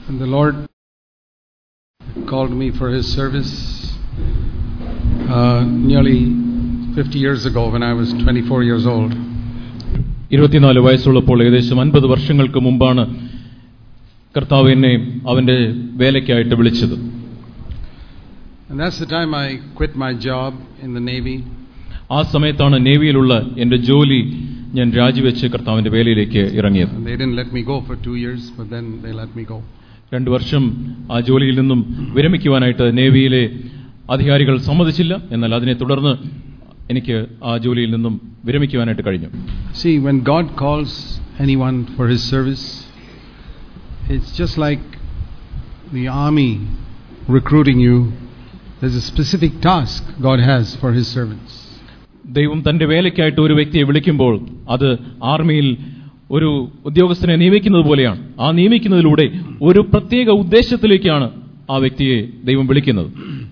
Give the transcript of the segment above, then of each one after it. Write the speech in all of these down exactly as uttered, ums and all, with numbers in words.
And the Lord called me for His service uh, nearly fifty years ago when I was twenty-four years old. ഇരുപത്തിനാല് വയസ്സുള്ളപ്പോൾ ഏകദേശം അൻപത് വർഷങ്ങൾക്ക് മുമ്പാണ് കർത്താവ് എന്നെ അവന്റെ വേലയ്ക്കായിട്ട് വിളിച്ചത്. And that's the time I quit my job in the Navy. ആ സമയത്താണ് നേവിയിലുള്ള എന്റെ ജോലി ഞാൻ രാജിവെച്ച് കർത്താവിന്റെ വേലയിലേക്ക് ഇറങ്ങിയത്. They didn't let me go for two years, but then they let me go. രണ്ടു വർഷം ആ ജോലിയിൽ നിന്നും വിരമിക്കുവാനായിട്ട് നേവിയിലെ അധികാരികൾ സമ്മതിച്ചില്ല. എന്നാൽ അതിനെ തുടർന്ന് എനിക്ക് ആ ജോലിയിൽ നിന്നും വിരമിക്കുവാനായിട്ട് കഴിഞ്ഞു. See, when God calls anyone for His service, it's just like the army recruiting you. There's a specific task God has for His servants. ദൈവം തന്റെ വേലയ്ക്കായിട്ട് ഒരു വ്യക്തിയെ വിളിക്കുമ്പോൾ അത് ആർമിയിൽ ഒരു ഉദ്യോഗസ്ഥനെ നിയമിക്കുന്നത് പോലെയാണ്. ആ നിയമിക്കുന്നതിലൂടെ ഒരു പ്രത്യേക ഉദ്ദേശത്തിലേക്കാണ് ആ വ്യക്തിയെ ദൈവം വിളിക്കുന്നത്.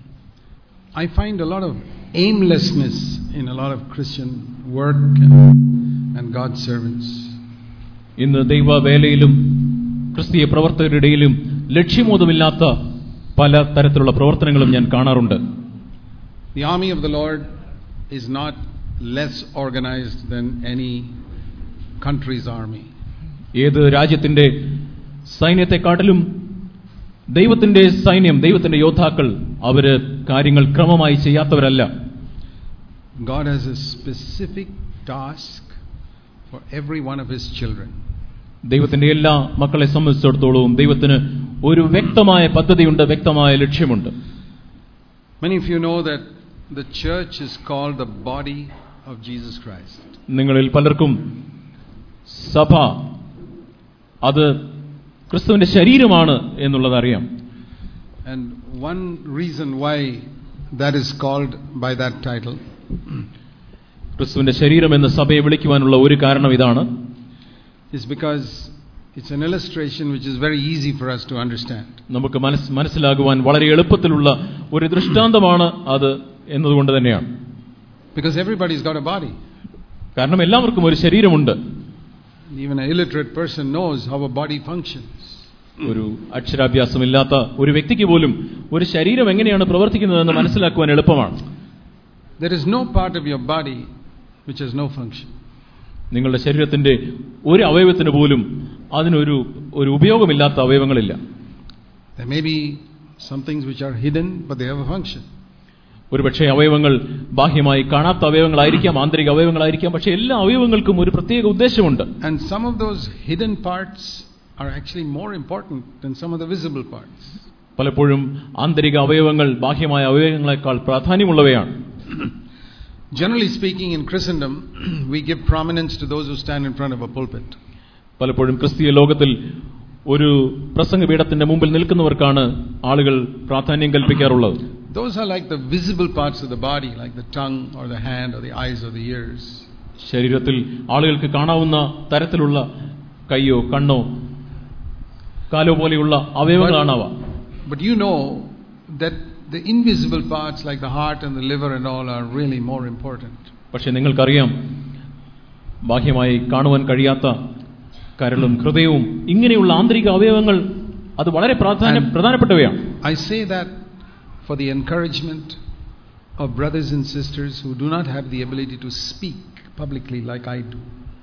I find a lot of aimlessness in a lot of Christian work and God's servants. ഇന്ന് ദൈവ വേലയിലും ക്രിസ്തീയ പ്രവർത്തകരുടെ ഇടയിലും ലക്ഷ്യമോദമില്ലാത്ത പല തരത്തിലുള്ള പ്രവർത്തനങ്ങളും ഞാൻ കാണാറുണ്ട്. The army of the Lord is not less organized than any country's army. ഏത് രാജ്യത്തിന്റെ സൈന്യത്തെക്കാട്ടിലും ദൈവത്തിന്റെ സൈന്യം, ദൈവത്തിന്റെ യോദ്ധാക്കൾ അവര് കാര്യങ്ങൾ ക്രമമായി ചെയ്യാത്തവരല്ല. God has a specific task for every one of His children. ദൈവത്തിന്റെ എല്ലാ മക്കളെ സംബന്ധിച്ചിടത്തോളം ദൈവത്തിന് ഒരു വ്യക്തമായ പദ്ധതിയുണ്ട്, വ്യക്തമായ ലക്ഷ്യമുണ്ട്. Many of you know that the church is called the body of Jesus Christ. നിങ്ങളിൽ പലർക്കും സഭ അത് ക്രിസ്തുവിന്റെ ശരീരമാണ് എന്നുള്ളത് അറിയാം. And one reason why that is called by that title, ക്രിസ്തുവിന്റെ ശരീരം എന്ന സഭയെ വിളിക്കുവാനുള്ള ഒരു കാരണം ഇതാണ്, is because it's an illustration which is very easy for us to understand. നമുക്ക് മനസ്സിലാകുവാൻ വളരെ എളുപ്പത്തിലുള്ള ഒരു ദൃഷ്ടാന്തമാണ് അത് എന്നതുകൊണ്ട് തന്നെയാണ്. Because everybody's got a body. കാരണം എല്ലാവർക്കും ഒരു ശരീരമുണ്ട്. Even an illiterate person knows how a body functions. ഒരു അക്ഷരാഭ്യാസമില്ലാത്ത ഒരു വ്യക്തിക്ക് പോലും ഒരു ശരീരം എങ്ങനെയാണ് പ്രവർത്തിക്കുന്നതെന്ന് മനസ്സിലാക്കുവാൻ എളുപ്പമാണ്. There is no part of your body which has no function. നിങ്ങളുടെ ശരീരത്തിന്റെ ഒരു അവയവത്തിന് പോലും അതിനൊരു ഒരു ഉപയോഗമില്ലാത്ത അവയവങ്ങളില്ല. There may be some things which are hidden, but they have a function. ഒരുപക്ഷെ അവയവങ്ങൾ ബാഹ്യമായി കാണാത്ത അവയവങ്ങളായിരിക്കാം, ആന്തരിക അവയവങ്ങളായിരിക്കാം, പക്ഷെ എല്ലാ അവയവങ്ങൾക്കും ഒരു പ്രത്യേക ഉദ്ദേശമുണ്ട്. And some of those hidden parts are actually more important than some of the visible parts. പലപ്പോഴും ആന്തരിക അവയവങ്ങൾ ബാഹ്യമായ അവയവങ്ങളെക്കാൾ പ്രാധാന്യമുള്ളവയാണ്. Generally speaking, in Christendom, we give prominence to those who stand in front of a pulpit. പലപ്പോഴും ക്രിസ്തീയ ലോകത്തിൽ ഒരു പ്രസംഗപീഠത്തിന്റെ മുമ്പിൽ നിൽക്കുന്നവർക്കാണ് ആളുകൾ പ്രാധാന്യം കൽപ്പിക്കാറുള്ളത്. Those are like the visible parts of the body, like the tongue or the hand or the eyes or the ears. ശരീരത്തിൽ ആളുകൾക്ക് കാണാവുന്ന തരത്തിലുള്ള കൈയോ കണ്ണോ കാലോ പോലെയുള്ള അവയവങ്ങളാണ് അവ. But you know that the invisible parts like the heart and the liver and all are really more important. പക്ഷേ നിങ്ങൾക്കറിയാം, ബാഹ്യമായി കാണുവാൻ കഴിയാത്ത കരളും ഹൃദയവും ഇങ്ങനെയുള്ള ആന്തരിക അവയവങ്ങൾ അത് വളരെ പ്രധാനപ്പെട്ടവയാണ്. I say that for the encouragement of brothers and sisters who do not have the ability to speak publicly like I do.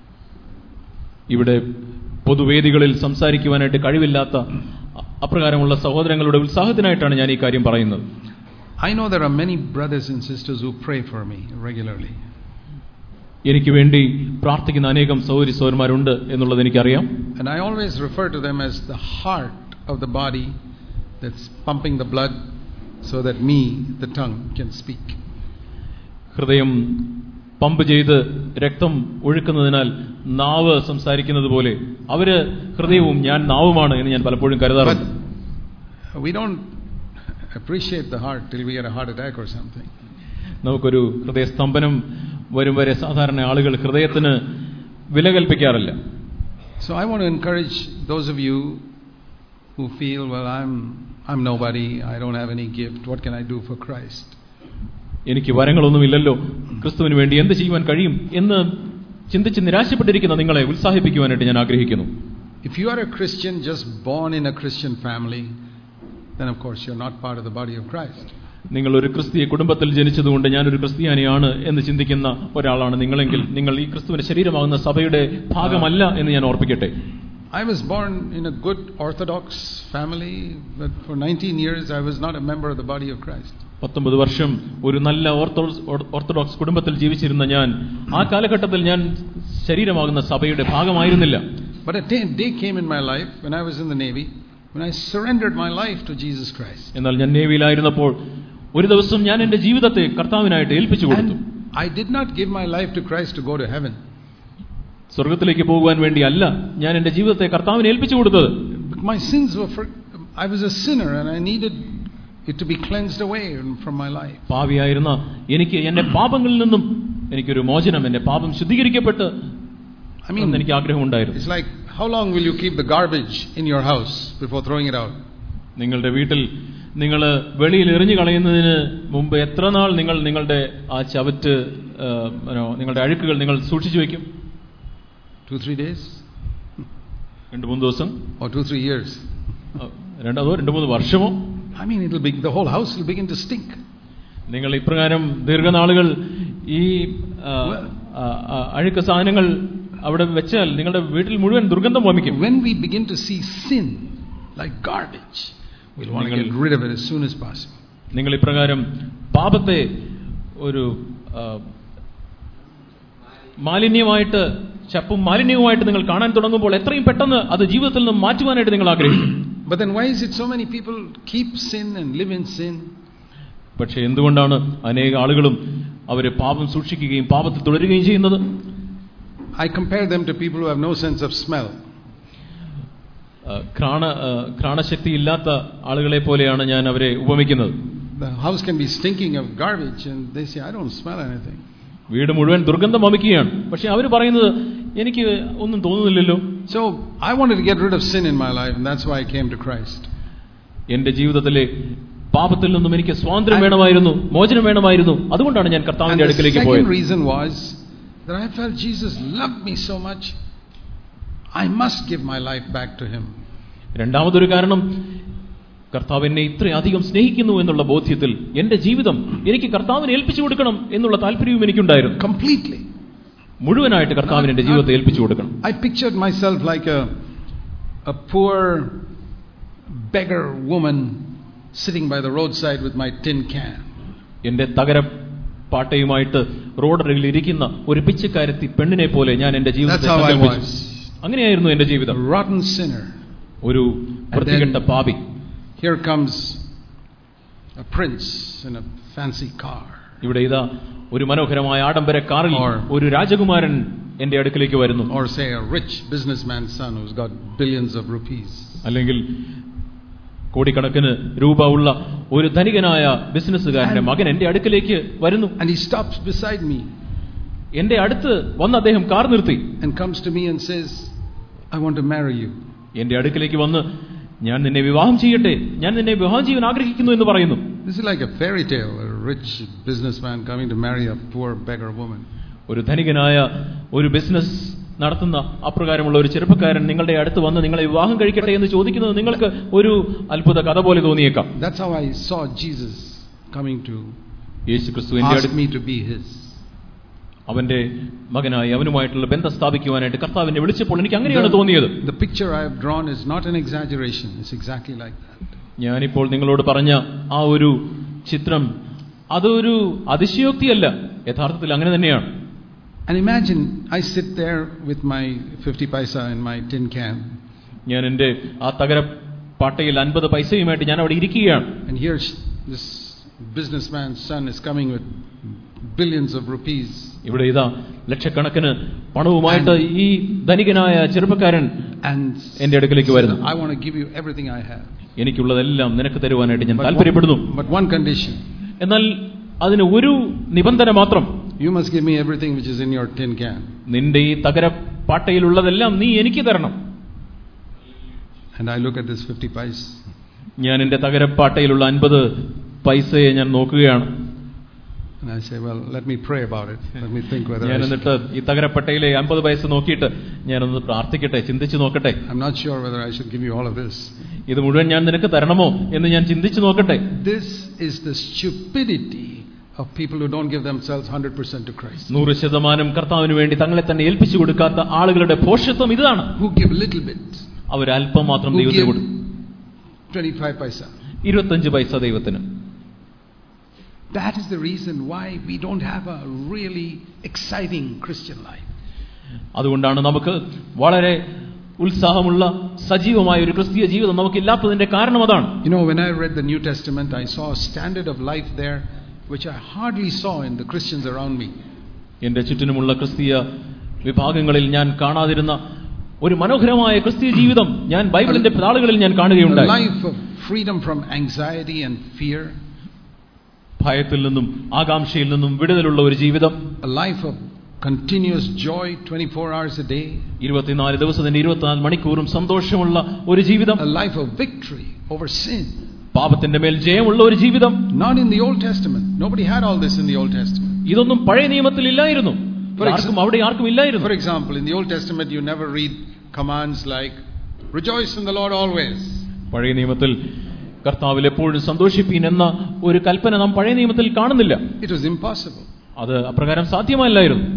ഇവിടെ പൊതുവേദികളിൽ സംസാരിക്കുവാനായിട്ട് കഴിവില്ലാത്ത അപ്രകാരമുള്ള സഹോദരങ്ങളുടെ ഉത്സാഹത്തിനായിട്ടാണ് ഞാൻ ഈ കാര്യം പറയുന്നത്. I know there are many brothers and sisters who pray for me regularly. എനിക്ക് വേണ്ടി പ്രാർത്ഥിക്കുന്ന അനേകം സഹോദരി സഹോദരന്മാരുണ്ട് എന്നുള്ളത് എനിക്കറിയാം. And I always refer to them as the heart of the body that's pumping the blood so that me, the tongue, can speak. ഹൃദയം pump ചെയ്ത് രക്തം ഒഴുക്കുന്നതിനാൽ നാവ് സംസാരിക്കുന്നത് പോലെ അവര് ഹൃദയവും ഞാൻ നാവുമാണ് എന്ന് ഞാൻ പലപ്പോഴും കരുതാറുണ്ട്. But we don't appreciate the heart till we get a heart attack or something. നമുക്കൊരു ഹൃദയസ്തംഭനം വരും വരെ സാധാരണ ആളുകൾ ഹൃദയത്തിന് വില കൽപ്പിക്കാറില്ല. So I want to encourage those of you who feel, well, I'm I'm nobody, I don't have any gift, what can I do for Christ? എനിക്ക് വരങ്ങളൊന്നുമില്ലല്ലോ, ക്രിസ്തുവിന് വേണ്ടി എന്ത് ചെയ്യുവാൻ കഴിയും എന്ന് ചിന്തിച്ച് നിരാശപ്പെട്ടിരിക്കുന്ന നിങ്ങളെ ഉത്സാഹിപ്പിക്കുവാനായിട്ട് ഞാൻ ആഗ്രഹിക്കുന്നു. If you are a Christian just born in a Christian family, then of course you're not part of the body of Christ. നിങ്ങൾ ഒരു ക്രിസ്തീയ കുടുംബത്തിൽ ജനിച്ചതുകൊണ്ട് ഞാനൊരു ക്രിസ്ത്യാനിയാണ് എന്ന് ചിന്തിക്കുന്ന ഒരാളാണ് നിങ്ങളെങ്കിൽ നിങ്ങൾ ഈ ക്രിസ്തുവിന്റെ ശരീരമാകുന്ന സഭയുടെ ഭാഗമല്ല എന്ന് ഞാൻ ഓർപ്പിക്കട്ടെ. I was born in a good Orthodox family, but for nineteen years I was not a member of the body of Christ. പത്തൊമ്പത് വർഷം ഒരു നല്ല ഓർത്തഡോക്സ് കുടുംബത്തിൽ ജീവിച്ചിരുന്ന ഞാൻ ആ കാലഘട്ടത്തിൽ ഞാൻ ശരീരമാകുന്ന സഭയുടെ ഭാഗമായിരുന്നില്ല. But a day came in my life when I was in the Navy, when I surrendered my life to Jesus Christ. എന്നാൽ ഞാൻ നേവിയിലായിരുന്നപ്പോൾ ഒരു ദിവസം ഞാൻ എന്റെ ജീവിതത്തെ കർത്താവിനായിട്ട് ഏൽപ്പിച്ചു കൊടുത്തു. I did not give my life to Christ to go to heaven. സ്വർഗ്ഗത്തിലേക്ക് പോകുവാൻ വേണ്ടി അല്ല ഞാൻ എന്റെ ജീവിതത്തെ കർത്താവിന് ഏൽപ്പിച്ചു കൊടുത്തത്. My sins were for, I was a sinner and I needed it to be cleansed away from my life. പാപിയായിരുന്ന എനിക്ക് എന്റെ പാപങ്ങളിൽ നിന്നും എനിക്കൊരു മോചനം, എന്റെ പാപം ശുദ്ധീകരിക്കപ്പെട്ട് I mean, എനിക്ക് ആഗ്രഹമുണ്ടായിരുന്നു. It's like, how long will you keep the garbage in your house before throwing it out? നിങ്ങളുടെ വീട്ടിൽ നിങ്ങൾ വെളിയിൽ എറിഞ്ഞു കളയുന്നതിന് മുമ്പ് എത്ര നാൾ നിങ്ങൾ നിങ്ങളുടെ ആ ചവറ്റ് നിങ്ങളുടെ അഴുക്കുകൾ നിങ്ങൾ സൂക്ഷിച്ചു വെക്കും? Two, three days? രണ്ട് മൂന്ന് ദിവസം? Or two, three years? രണ്ടോ രണ്ട് മൂന്ന് വർഷമോ? I mean, it'll be, the whole house will begin to stink. നിങ്ങൾ ഇപ്രകാരം ദീർഘനാളുകൾ ഈ അഴുക്ക സാധനങ്ങൾ അവിടെ വെച്ചാൽ നിങ്ങളുടെ വീട്ടിൽ മുഴുവൻ ദുർഗന്ധം വമിക്കും. When we begin to see sin like garbage, we'll want to get rid of it as soon as possible. നിങ്ങൾ ഇപ്രകാരം പാപത്തെ ഒരു മാലിന്യമായിട്ട് ചപ്പും മാലിന്യവുമായിട്ട് നിങ്ങൾ കാണാൻ തുടങ്ങുമ്പോൾ എത്രയും പെട്ടെന്ന് അത് ജീവിതത്തിൽ നിന്ന് മാറ്റുവാനായിട്ട് നിങ്ങൾ ആഗ്രഹിക്കും. But then why is it so many people keep sin and live in sin? പക്ഷേ എന്തുകൊണ്ടാണ് അനേക ആളുകളും അവരെ പാപം സൂക്ഷിക്കുകയും പാപത്തിൽ തുടരുകയും ചെയ്യുന്നത്? I compare them to people who have no sense of smell. ഘ്രാണ ഘ്രാണശക്തി ഇല്ലാത്ത ആളുകളെ പോലെയാണ് ഞാൻ അവരെ ഉപമിക്കുന്നത്. The house can be stinking of garbage and they say, I don't smell anything. വീട് മുഴുവൻ ദുർഗന്ധം വമിക്കുകയാണ്, പക്ഷെ അവർ പറയുന്നത് എനിക്ക് ഒന്നും തോന്നുന്നില്ലല്ലോ. So I wanted to get rid of sin in my life and that's why I came to Christ. എന്റെ ജീവിതത്തിലെ പാപത്തിൽ നിന്നും എനിക്ക് സ്വാതന്ത്ര്യം വേണമായിരുന്നു, മോചനം വേണമായിരുന്നു. അതുകൊണ്ടാണ് ഞാൻ കർത്താവിന്റെ അടുക്കലേക്ക് പോയത്. The second reason was that I felt Jesus loved me so much, I must give my life back to him. രണ്ടാമതൊരു കാരണം, കർത്താവ് എന്നെ ഇത്രയധികം സ്നേഹിക്കുന്നു എന്നുള്ള ബോധ്യത്തിൽ എന്റെ ജീവിതം എനിക്ക് കർത്താവിനെ ഏൽപ്പിച്ചു കൊടുക്കണം എന്നുള്ള താല്പര്യവും എനിക്കുണ്ടായിരുന്നു. Completely. മുഴുവനായിട്ട് കർത്താവിന് എന്റെ ജീവിതത്തെ ഏൽപ്പിച്ചു കൊടുക്കണം. I pictured myself like a a poor beggar woman sitting by the roadside with my tin can. എന്റെ തകര പാട്ടയുമായിട്ട് റോഡരികിൽ ഇരിക്കുന്ന ഒരു പിച്ചക്കാരത്തി പെണ്ണിനെ പോലെ ഞാൻ എന്റെ ജീവിതത്തെ സങ്കൽപ്പിച്ചു. അങ്ങനെയായിരുന്നു എന്റെ ജീവിതം. Rotten sinner. ഒരു വൃത്തികെട്ട പാപി. Here comes a prince in a fancy car. ഇവിടെ ഇതാ ഒരു മനോഹരമായ ആഡംബര കാറിൽ ഒരു രാജകുമാരൻ എന്റെ അടുക്കലേക്ക് വരുന്നു. Or say a rich businessman's son who's got billions of rupees. അല്ലെങ്കിൽ കോടിക്കണക്കിന് രൂപ ഉള്ള ഒരു ധനികനായ ബിസിനസ്സുകാരന്റെ മകൻ എന്റെ അടുക്കലേക്ക് വരുന്നു. And he stops beside me. എന്റെ അടുത്ത് വന്ന് അദ്ദേഹം കാർ നിർത്തി. And comes to me and says, I want to marry you. എന്റെ അടുക്കലേക്ക് വന്ന് ഞാൻ നിന്നെ വിവാഹം ചെയ്യട്ടെ, ഞാൻ നിന്നെ വിവാഹം ചെയ്യാൻ ആഗ്രഹിക്കുന്നു എന്ന് പറയുന്നു. This is like a fairy tale, a rich businessman coming to marry a poor beggar woman. ഒരു ധനികനായ ഒരു ബിസിനസ് നടത്തുന്ന അപ്രകാരമുള്ള ഒരു ചെറുപ്പക്കാരൻ നിങ്ങളുടെ അടുത്ത് വന്ന് നിങ്ങളെ വിവാഹം കഴിക്കട്ടെ എന്ന് ചോദിക്കുന്നത് നിങ്ങൾക്ക് ഒരു അത്ഭുത കഥ പോലെ തോന്നിയേക്കാം. That's how I saw Jesus coming to യേശുക്രിസ്തു ask me to be his. അവന്റെ മകനായി അവനുമായിട്ടുള്ള ബന്ധം സ്ഥാപിക്കുവാനായിട്ട് കർത്താവിനെ വിളിച്ചപ്പോൾ എനിക്ക് അങ്ങനെയാണ് തോന്നിയത്. The picture I have drawn is not an exaggeration. It's exactly like that. ഞാനിപ്പോൾ നിങ്ങളോട് പറഞ്ഞ ആ ഒരു ചിത്രം അതൊരു അതിശയോക്തിയല്ല, യഥാർത്ഥത്തിൽ അങ്ങനെ തന്നെയാണ്. And imagine I sit there with my fifty paisa in my tin can. ഞാൻ എൻ്റെ ആ തകര പാട്ടയിൽ അൻപത് പൈസയുമായിട്ട് ഞാൻ അവിടെ ഇരിക്കുകയാണ്. And here this businessman's son is coming with billions of rupees. ഇവിടെ ഇതാ ലക്ഷക്കണക്കിന് പണവുമായിട്ട് ഈ ധനികനായ ചെറുപ്പക്കാരൻ എന്റെ അടുക്കലേക്ക് വരുന്നു. I want to give you everything I have. എനിക്കുള്ളതെല്ലാം നിനക്ക് തരുവാനായിട്ട് ഞാൻ താല്പര്യപ്പെടുന്നു. But one condition. എന്നാൽ അതിന് ഒരു നിബന്ധന മാത്രം. You must give me everything which is in your tin can. നിന്റെ ഈ തകര പാട്ടയിലുള്ളതെല്ലാം നീ എനിക്ക് തരണം. And I look at this fifty paise. ഞാൻ എൻ്റെ തകര പാട്ടയിലുള്ള അൻപത് പൈസയെ ഞാൻ നോക്കുകയാണ്. And I say, well, let me pray about it. Let me think whether ഞാൻ I എന്നിട്ട് ഈ തകരപ്പട്ടയിലെ അമ്പത് പൈസ നോക്കിയിട്ട് ഞാനൊന്ന് പ്രാർത്ഥിക്കട്ടെ, ചിന്തിച്ചു നോക്കട്ടെ. I'm not sure whether I should give you all of this. ഇത് മുഴുവൻ ഞാൻ നിനക്ക് തരണമോ എന്ന് ഞാൻ ചിന്തിച്ചു നോക്കട്ടെ. This is the stupidity of people who don't give themselves one hundred percent to Christ. നൂറ് ശതമാനം കർത്താവിന് വേണ്ടി തങ്ങളെ തന്നെ ഏൽപ്പിച്ചു കൊടുക്കാത്ത ആളുകളുടെ ഭോഷത്വം ഇതാണ്. Who give little bit. അവർ അല്പം മാത്രം ദൈവത്തിന് കൊടുക്കും. twenty-five paisa. ഇരുപത്തഞ്ച് പൈസ ദൈവത്തിന്. That is the reason why we don't have a really exciting Christian life. അതുകൊണ്ടാണ് നമുക്ക് വളരെ ഉത്സാഹമുള്ള സജീവമായ ഒരു ക്രിസ്തീയ ജീവിതം നമുക്കില്ലാത്തതിന്റെ കാരണം അതാണ്. You know, when I read the New Testament, I saw a standard of life there which I hardly saw in the Christians around me. എന്റെ ചുറ്റിനുമുള്ള ക്രിസ്തീയ വിഭാഗങ്ങളിൽ ഞാൻ കാണാതിരുന്ന ഒരു മനോഹരമായ ക്രിസ്തീയ ജീവിതം ഞാൻ ബൈബിളിന്റെ താളുകളിൽ ഞാൻ കാണുകയുണ്ടായി. A life of freedom from anxiety and fear. ഭയത്തിൽ നിന്നും ആകാംക്ഷയിൽ നിന്നും വിടുതലുള്ള ഒരു ജീവിതം. A life of continuous joy twenty-four hours a day. ഇരുപത്തിനാല് ദിവസത്തിന്റെ ഇരുപത്തിനാല് മണിക്കൂറും സന്തോഷമുള്ള ഒരു ജീവിതം. A life of victory over sin. പാപത്തിന്റെ മേൽ ജയമുള്ള ഒരു ജീവിതം. Not in the Old Testament. Nobody had all this in the Old Testament. ഇതൊന്നും പഴയ നിയമത്തിൽ ഇല്ലായിരുന്നു. ആർക്കും അവിടെ ആർക്കും ഇല്ലായിരുന്നു. For example, in the Old Testament you never read commands like rejoice in the Lord always. പഴയ നിയമത്തിൽ കർത്താവിൽ എപ്പോഴും സന്തോഷിപ്പീൻ എന്ന ഒരു കൽപ്പന നാം പഴയ നിയമത്തിൽ കാണുന്നില്ല. It was impossible. അത് അപ്രകാരം സാധ്യമല്ലായിരുന്നു.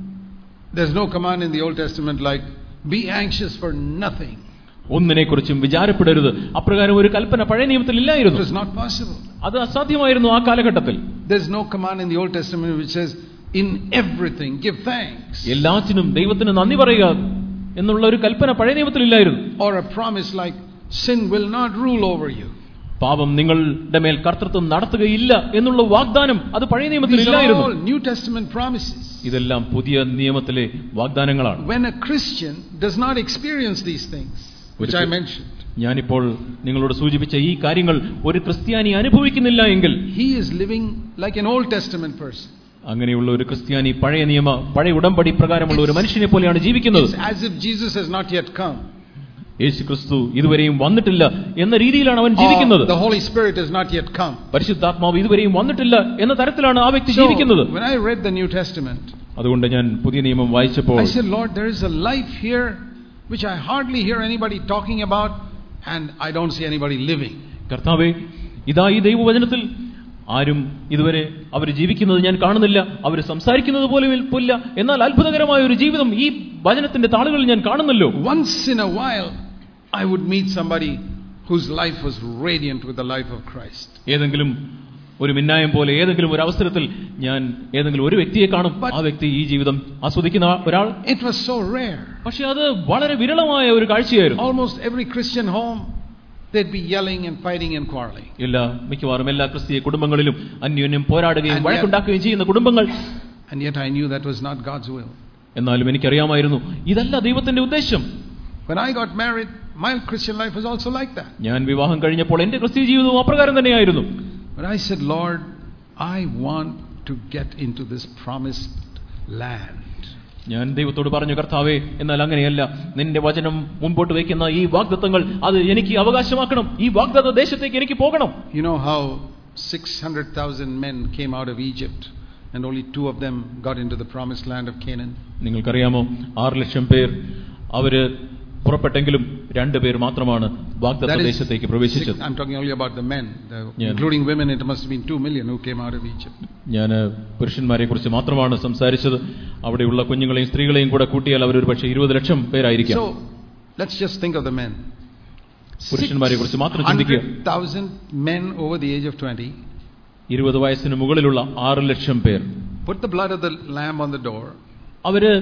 There's no command in the Old Testament like be anxious for nothing. ഒന്നിനെക്കുറിച്ചും വിചാരപ്പെടരുത്, അപ്രകാരം ഒരു കൽപ്പന പഴയ നിയമത്തിൽ ഇല്ലായിരുന്നു. It was not possible. അത് അസാധ്യമായിരുന്നു ആ കാലഘട്ടത്തിൽ. There's no command in the Old Testament which says in everything give thanks. എല്ലാറ്റിനും ദൈവത്തിന് നന്ദി പറയുക എന്നുള്ള ഒരു കൽപ്പന പഴയ നിയമത്തിൽ ഇല്ലായിരുന്നു. Or a promise like sin will not rule over you. പാപം നിങ്ങളുടെ മേൽ കർത്തൃത്വം നടത്തുകയില്ല എന്നുള്ള വാഗ്ദാനം അത് പഴയ നിയമത്തിൽ ഇല്ലായിരുന്നു. These are all New Testament promises. ഇതെല്ലാം പുതിയ നിയമത്തിലെ വാഗ്ദാനങ്ങളാണ്. When a Christian does not experience these things which I mentioned, ഞാനിപ്പോൾ നിങ്ങളോട് സൂചിപ്പിച്ച ഈ കാര്യങ്ങൾ ഒരു ക്രിസ്ത്യാനി അനുഭവിക്കുന്നില്ല എങ്കിൽ he is living like an Old Testament person. അങ്ങനെയുള്ള ഒരു ക്രിസ്ത്യാനി പഴയ നിയമ പഴയ ഉടമ്പടി പ്രകാരമുള്ള ഒരു മനുഷ്യനെ പോലെയാണ് ജീവിക്കുന്നത്. It's as if Jesus has not yet come. യേശുക്രിസ്തു ഇതുവരെയും വന്നിട്ടില്ല എന്ന രീതിയിലാണ് അവൻ ജീവിക്കുന്നത്. The Holy Spirit has not yet come. പരിശുദ്ധാത്മാവ് ഇതുവരെയും വന്നിട്ടില്ല എന്ന തരത്തിലാണ് ആ വ്യക്തി ജീവിക്കുന്നത്. When I read the New Testament, അതുകൊണ്ട് ഞാൻ പുതിയ നിയമം വായിച്ചപ്പോൾ I said, Lord, there is a life here which I hardly hear anybody talking about and I don't see anybody living. കർത്താവേ, ഇതാ ഈ ദൈവവചനത്തിൽ ആരും ഇതുവരെ അവർ ജീവിക്കുന്നത് ഞാൻ കാണുന്നില്ല, അവർ സംസാരിക്കുന്നത് പോലും ഇല്ല. എന്നാൽ അത്ഭുതകരമായ ഒരു ജീവിതം ഈ വചനത്തിന്റെ താളുകളിൽ ഞാൻ കാണുന്നല്ലോ. Once in a while I would meet somebody whose life was radiant with the life of Christ. ഏതെങ്കിലും ഒരു മിന്നായം പോലെ ഏതെങ്കിലും ഒരു അവസരത്തിൽ ഞാൻ ഏതെങ്കിലും ഒരു വ്യക്തിയെ കാണും, ആ വ്യക്തി ഈ ജീവിതം ആസ്വദിക്കുന്ന ഒരാൾ. It was so rare. പക്ഷെ അത് വളരെ വിരളമായ ഒരു കാഴ്ചയായിരുന്നു. Almost every Christian home they'd be yelling and fighting and quarreling. എല്ലാ മിക്കവാറും എല്ലാ ക്രിസ്തീയ കുടുംബങ്ങളിലും അന്യോന്യം പോരാടുകയും വഴക്കുണ്ടാക്കുകയും ചെയ്യുന്ന കുടുംബങ്ങൾ. And yet I knew that was not God's will. എന്നാലും എനിക്കറിയാമായിരുന്നു ഇതല്ല ദൈവത്തിന്റെ ഉദ്ദേശം. When I got married, my Christian life was also like that. ഞാൻ വിവാഹം കഴിഞ്ഞപ്പോൾ എന്റെ ക്രിസ്തീയ ജീവിതവും അപ്രകാരം തന്നെയായിരുന്നു. But I said, Lord, I want to get into this promised land. ഞാൻ ദൈവത്തോട് പറഞ്ഞു, കർത്താവേ, എന്നാൽ അങ്ങനെയല്ല, നിന്റെ വചനം മുൻപോട്ട് വയ്ക്കുന്ന ഈ വാഗ്ദത്തങ്ങൾ അത് എനിക്ക് അവകാശമാക്കണം. ഈ വാഗ്ദത്ത ദേശത്തേക്ക് എനിക്ക് പോകണം. You know how six hundred thousand men came out of Egypt and only two of them got into the promised land of Canaan? നിങ്ങൾക്കറിയാമോ, ആറ് ലക്ഷം പേർ അവര് പുറപ്പെട്ടെങ്കിലും രണ്ടു പേർ മാത്രമാണ് വാഗ്ദത്ത ദേശത്തേക്ക് പ്രവേശിച്ചത്. I'm talking only about the men, the, including women. It must have been two million who came out of Egypt. ഞാൻ പുരുഷന്മാരെ കുറിച്ച് മാത്രമാണ് സംസാരിച്ചത്. അവിടെയുള്ള കുഞ്ഞുങ്ങളെയും സ്ത്രീകളെയും കൂടെ കൂട്ടിയാൽ അവർ ഒരു പക്ഷേ ഇരുപത് ലക്ഷം പേരായിരിക്കും. So let's just think of the men. പുരുഷന്മാരെ കുറിച്ച് മാത്രം ചിന്തിക്കുക. six hundred thousand men over the age of twenty. ഇരുപത് വയസ്സിന് മുകളിലുള്ള ആറ് ലക്ഷം പേർ. Put the blood of the lamb on the door. അവര്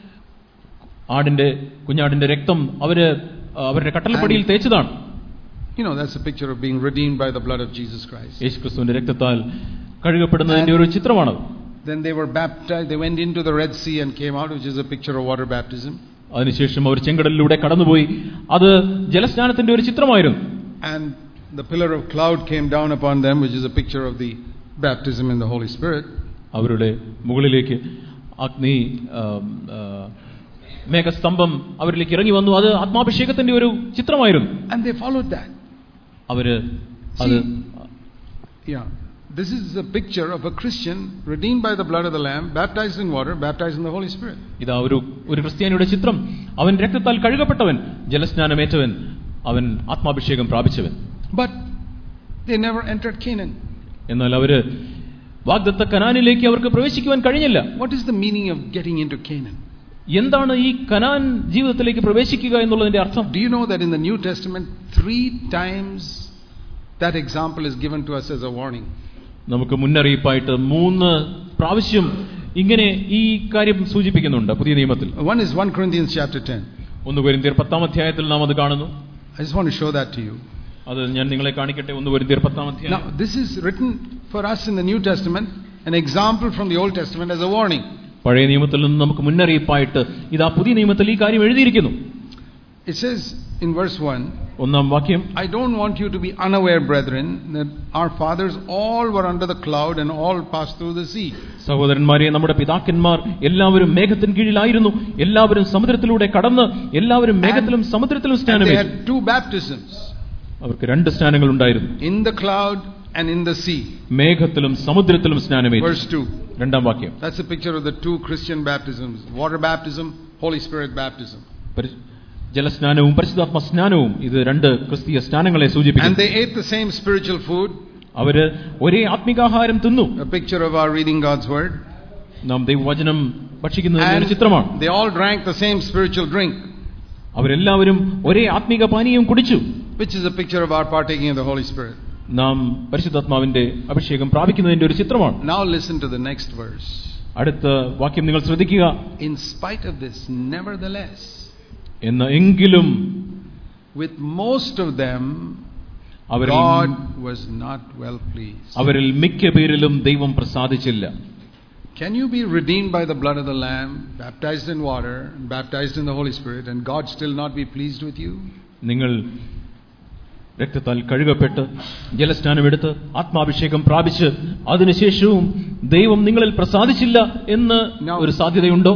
ആടിന്റെ കുഞ്ഞാടിന്റെ രക്തം അവര് അവരുടെ കട്ടളപ്പടിയിൽ തേച്ചതാണ്. You know, that's a picture of being redeemed by the blood of Jesus Christ. യേശുക്രിസ്തുവിന്റെ രക്തത്താൽ കഴുകപ്പെടുന്നതിന്റെ ഒരു ചിത്രമാണ്. Then they were baptized. They went into the Red Sea and came out, which is a picture of water baptism. അതിനുശേഷം അവർ ചെങ്കടലിലൂടെ കടന്നുപോയി. അത് ജലസ്നാനത്തിന്റെ ഒരു ചിത്രമായിരുന്നു. And the pillar of cloud came down upon them, which is a picture of the baptism in the Holy Spirit. അവരുടെ മുകളിലേക്ക് അഗ്നി മേഘസ്തംഭം അവരിലേക്ക് ഇറങ്ങി വന്നു. അത് ആത്മാഭിഷേകത്തിന്റെ ഒരു ചിത്രമായിരുന്നു. And they followed that. അവര് അത് yeah this is a picture of a Christian redeemed by the blood of the Lamb, baptized in water, baptized in the Holy Spirit. ഇതാ ഒരു ഒരു ക്രിസ്ത്യാനിയുടെ ചിത്രം. അവൻ രക്തത്താൽ കഴുകപ്പെട്ടവൻ, ജലസ്നാനമേറ്റവൻ, അവൻ ആത്മാഭിഷേകം പ്രാപിച്ചവൻ. But they never entered Canaan. എന്നാൽ അവര് വാഗ്ദത്ത കനാനിലേക്ക് അവർക്ക് പ്രവേശിക്കുവാൻ കഴിഞ്ഞില്ല. What is the meaning of getting into Canaan? എന്താണ് ഈ കനാൻ ജീവിതത്തിലേക്ക് പ്രവേശിക്കുക എന്നുള്ളതിന്റെ അർത്ഥം? Do you know that in the New Testament three times that example is given to us as a warning? നമുക്ക് മുന്നറിയിപ്പായിട്ട് മൂന്ന് പ്രാവശ്യം ഇങ്ങനെ ഈ കാര്യം സൂചിപ്പിക്കുന്നുണ്ട് പുതിയ നിയമത്തിൽ. One is First Corinthians chapter ten. ഒന്ന് കൊരിന്ത്യർ പത്താം അധ്യായത്തിൽ നാം അത് കാണുന്നു. I just want to show that to you. അത് ഞാൻ നിങ്ങളെ കാണിക്കട്ടെ. ഒന്ന് കൊരിന്ത്യർ പത്താം അധ്യായം. Now this is written for us in the New Testament, an example from the Old Testament as a warning. പഴയ നിയമത്തിൽ നിന്ന് നമുക്ക് മുന്നറിയിപ്പായിട്ട് ഇതാ പുതിയ നിയമത്തിൽ ഈ കാര്യം എഴുതിയിരിക്കുന്നു. It says in verse one, ഒന്നാം വാക്യം, I don't want you to be unaware, brethren, that our fathers all were under the cloud and all passed through the sea. സഹോദരന്മാരെ, നമ്മുടെ പിതാക്കന്മാർ എല്ലാവരും മേഘത്തിന് കീഴിലായിരുന്നു, എല്ലാവരും സമുദ്രത്തിലൂടെ കടന്ന് എല്ലാവരും മേഘത്തിലും സമുദ്രത്തിലും സ്നാനമേറ്റു. They had two baptisms. അവർക്ക് രണ്ട് സ്നാനങ്ങൾ ഉണ്ടായിരുന്നു. In the cloud and in the sea. മേഘത്തിലും സമുദ്രത്തിലും സ്നാനമേറ്റു. Verse two. രണ്ടാം വാക്യം. That's a picture of the two Christian baptisms, water baptism, Holy Spirit baptism. ജലസ്നാനവും പരിശുദ്ധാത്മ സ്നാനവും ഇത് രണ്ട് ക്രിസ്തീയ സ്നാനങ്ങളെ സൂചിപ്പിക്കുന്നു. And they ate the same spiritual food. അവര് ഒരേ ആത്മികാഹാരം തിന്നു. A picture of our reading God's word. നാം ദൈവവചനം ഭക്ഷിക്കുന്നതിന്റെ ഒരു ചിത്രമാണ്. They all drank the same spiritual drink. അവരെല്ലാവരും ഒരേ ആത്മിക പാനീയം കുടിച്ചു. Which is a picture of our partaking of the Holy Spirit. നാം പരിശുദ്ധാത്മാവിന്റെ അഭിഷേകം പ്രാപിക്കുന്നതിന്റെ ഒരു ചിത്രമാണ്. Now listen to the next verse. അടുത്ത വാക്യം നിങ്ങൾ ശ്രദ്ധിക്കുക. In spite of this, nevertheless, എന്ന എങ്കിലും with most of them God was not well pleased. അവരിൽ മിക്ക പേരിലും ദൈവം പ്രസാദിച്ചില്ല. Can you be redeemed by the blood of the Lamb, baptized in water, baptized in the Holy Spirit, and God still not be pleased with you? നിങ്ങൾ രക്തത്താൽ കഴുകപ്പെട്ട് ജലസ്നാനമെടുത്ത് ആത്മാഭിഷേകം പ്രാപിച്ച് അതിനുശേഷവും ദൈവം നിങ്ങളിൽ പ്രസാദിച്ചില്ല എന്ന് ഒരു സാധ്യതയുണ്ടോ?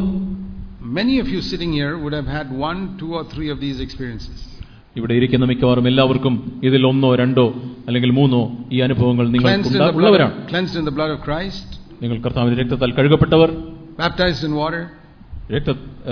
Many of you sitting here would have had one, two or three of these experiences. ഇവിടെ ഇരിക്കുന്ന മിക്കവാറും എല്ലാവർക്കും ഇതിൽ ഒന്നോ രണ്ടോ അല്ലെങ്കിൽ മൂന്നോ ഈ അനുഭവങ്ങൾ നിങ്ങൾക്കുള്ളവരാണ്. Cleansed in the blood of Christ. നിങ്ങൾ കർത്താവിന്റെ രക്തത്താൽ കഴുകപ്പെട്ടവർ, baptized in water, രക്ത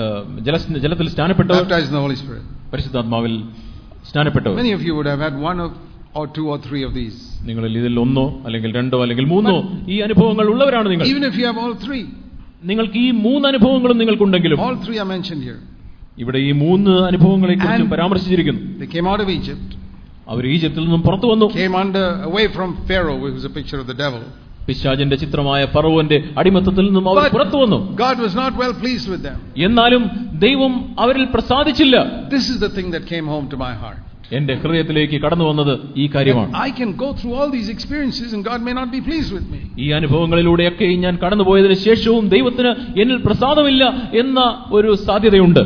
ജലത്തിൽ സ്നാനപ്പെട്ടവർ, baptized in the Holy Spirit. പരിശുദ്ധാത്മാവിൽ സ്നാനപ്പെട്ടവർ. Many of you would have had one of or two or three of these. നിങ്ങളിൽ ഇതിൽ ഒന്നോ അല്ലെങ്കിൽ രണ്ടോ അല്ലെങ്കിൽ മൂന്നോ ഈ അനുഭവങ്ങൾ ഉള്ളവരാണ് നിങ്ങൾ. Even if you have all three, നിങ്ങൾക്ക് ഈ മൂന്ന് അനുഭവങ്ങളും നിങ്ങൾക്കുണ്ടെങ്കിലും, all three are mentioned here. ഇവിടെ ഈ മൂന്ന് അനുഭവങ്ങളെ കുറിച്ച് പരാമർശിച്ചിരിക്കുന്നു. They came out of Egypt. അവർ ഈജിപ്തിൽ നിന്നും പുറത്തു വന്നു. Came under away from Pharaoh, who was a picture of the devil. പിശാചിന്റെ ചിത്രമായ ഫറവോന്റെ അടിമത്തത്തിൽ നിന്നും അവർ പുറത്തു വന്നു. God was not well pleased with them. എന്നാലും ദൈവം അവരിൽ പ്രസാദിച്ചില്ല. This is the thing that came home to my heart. എന്റെ ഹൃദയത്തിലേക്ക് കടന്നു വന്നത് ഈ കാര്യമാണ്. I can go through all these experiences and God may not be pleased with me. ഈ അനുഭവങ്ങളിലൂടെയൊക്കെ ഞാൻ കടന്നുപോയതിനു ശേഷവും ദൈവത്തിന് എന്നിൽ പ്രസാദമില്ല എന്ന ഒരു സാധ്യതയുണ്ട്.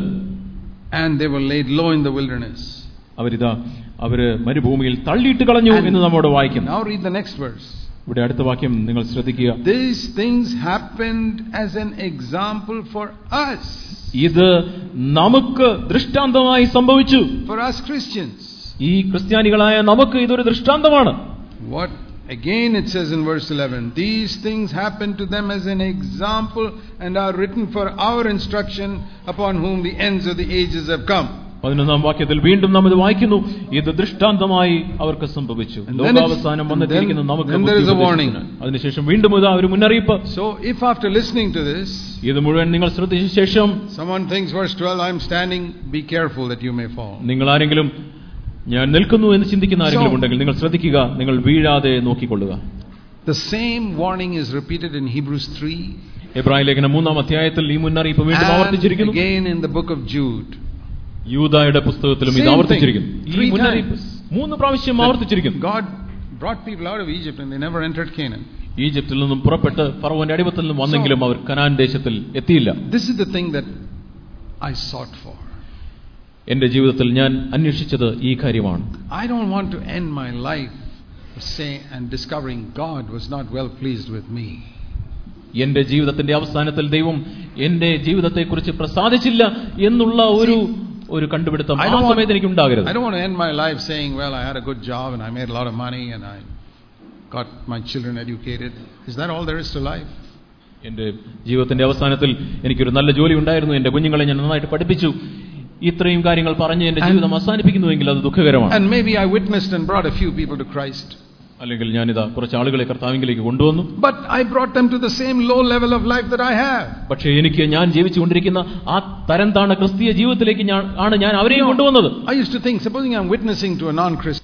And they were laid low in the wilderness. അവരിതാ അവര് മരുഭൂമിയിൽ തള്ളിയിട്ട് കളഞ്ഞു എന്ന് നമ്മോട് വായിക്കുന്നു. Now read the next verse. ഇവിടെ അടുത്ത വാക്യം നിങ്ങൾ ശ്രദ്ധിക്കുക. These things happened as an example for us. ഇത് നമുക്ക് ദൃഷ്ടാന്തമായി സംഭവിച്ചു. For us Christians. ഈ ക്രിസ്ത്യാനികളായ നമുക്ക് ഇതൊരു ദൃഷ്ടാന്തമാണ്. What again it says in verse eleven, these things happened to them as an example and are written for our instruction, upon whom the ends of the ages have come. പതിനൊന്നാം വാക്യത്തിൽ വീണ്ടും നാം ഇത് വായിക്കുന്നു. ഇത് ദൃഷ്ടാന്തമായി അവർക്ക് സംഭവിച്ചു. ലോകാവസാനം വന്നെത്തിയിരിക്കുന്ന നമുക്ക് അതിനുശേഷം വീണ്ടും ഇതാ ഒരു മുന്നറിയിപ്പ്. So if after listening to this, ഇത് മുഴുവൻ നിങ്ങൾ ശ്രദ്ധിച്ച ശേഷം someone thinks verse twelve, I am standing, be careful that you may fall. നിങ്ങൾ ആരെങ്കിലും ഞാൻ നിൽക്കുന്നു എന്ന് ചിന്തിക്കുന്ന ആരെങ്കിലും ഉണ്ടെങ്കിൽ നിങ്ങൾ ശ്രദ്ധിക്കുക, നിങ്ങൾ വീഴാതെ നോക്കിക്കൊള്ളുക. The same warning is repeated in Hebrews three. എബ്രായ ലേഖനം മൂന്നാം അധ്യായത്തിൽ ഈ മുന്നറിയിപ്പ് വീണ്ടും ആവർത്തിച്ചിരിക്കുന്നു. Again in the book of Jude. യൂദായുടെ പുസ്തകത്തിലും ഇത് ആവർത്തിച്ചിരിക്കുന്നു. ഈ മുന്നറിയിപ്പ് മൂന്ന് പ്രാവശ്യം ആവർത്തിച്ചിരിക്കുന്നു. God brought people out of Egypt and they never entered Canaan. ഈജിപ്തിൽ നിന്നും പുറപ്പെട്ട് ഫറവോന്റെ അടിമത്തത്തിൽ നിന്നും വന്നെങ്കിലും അവർ കനാൻ ദേശത്തിൽ എത്തിയില്ല. This is the thing that I sought for. എന്റെ ജീവിതത്തിൽ ഞാൻ അന്വേഷിച്ചത് ഈ കാര്യമാണ്. I don't want to end my life say and discovering God was not well pleased with me. എന്റെ ജീവിതത്തിന്റെ അവസാനത്തിൽ ദൈവം എന്റെ ജീവിതത്തെക്കുറിച്ച് പ്രസാദിച്ചില്ല എന്നുള്ള ഒരു ഒരു കണ്ടുപിടുത്തം ആ സമയത്ത് എനിക്ക് ഉണ്ടാകരുത്. I don't want to end my life saying, well, I had a good job and I made a lot of money and I got my children educated. Is that all there is to life? എന്റെ ജീവിതത്തിന്റെ അവസാനത്തിൽ എനിക്കൊരു നല്ല ജോലി ഉണ്ടായിരുന്നു, എന്റെ കുഞ്ഞുങ്ങളെ ഞാൻ നന്നായിട്ട് പഠിപ്പിച്ചു, ഇത്രയും കാര്യങ്ങൾ പറഞ്ഞ് എന്റെ ജീവിതം അവസാനിപ്പിക്കുന്നുവെങ്കിൽ അത് ദുഃഖകരമാണ്. And maybe I witnessed and brought a few people to Christ. അല്ലെങ്കിൽ ഞാനിതാ കുറച്ച് ആളുകളെ കർത്താവിലേക്ക് കൊണ്ടുവന്നു. But I brought them to the same low level of life that I have. പക്ഷേ എനിക്ക് ഞാൻ ജീവിച്ചുകൊണ്ടിരിക്കുന്ന ആ തരം താണ ക്രിസ്തീയ ജീവിതത്തിലേക്ക് ഞാൻ ആണ് ഞാൻ അവരെയും കൊണ്ടുവന്നത്. I used to think, supposing I'm witnessing to a non-Christian,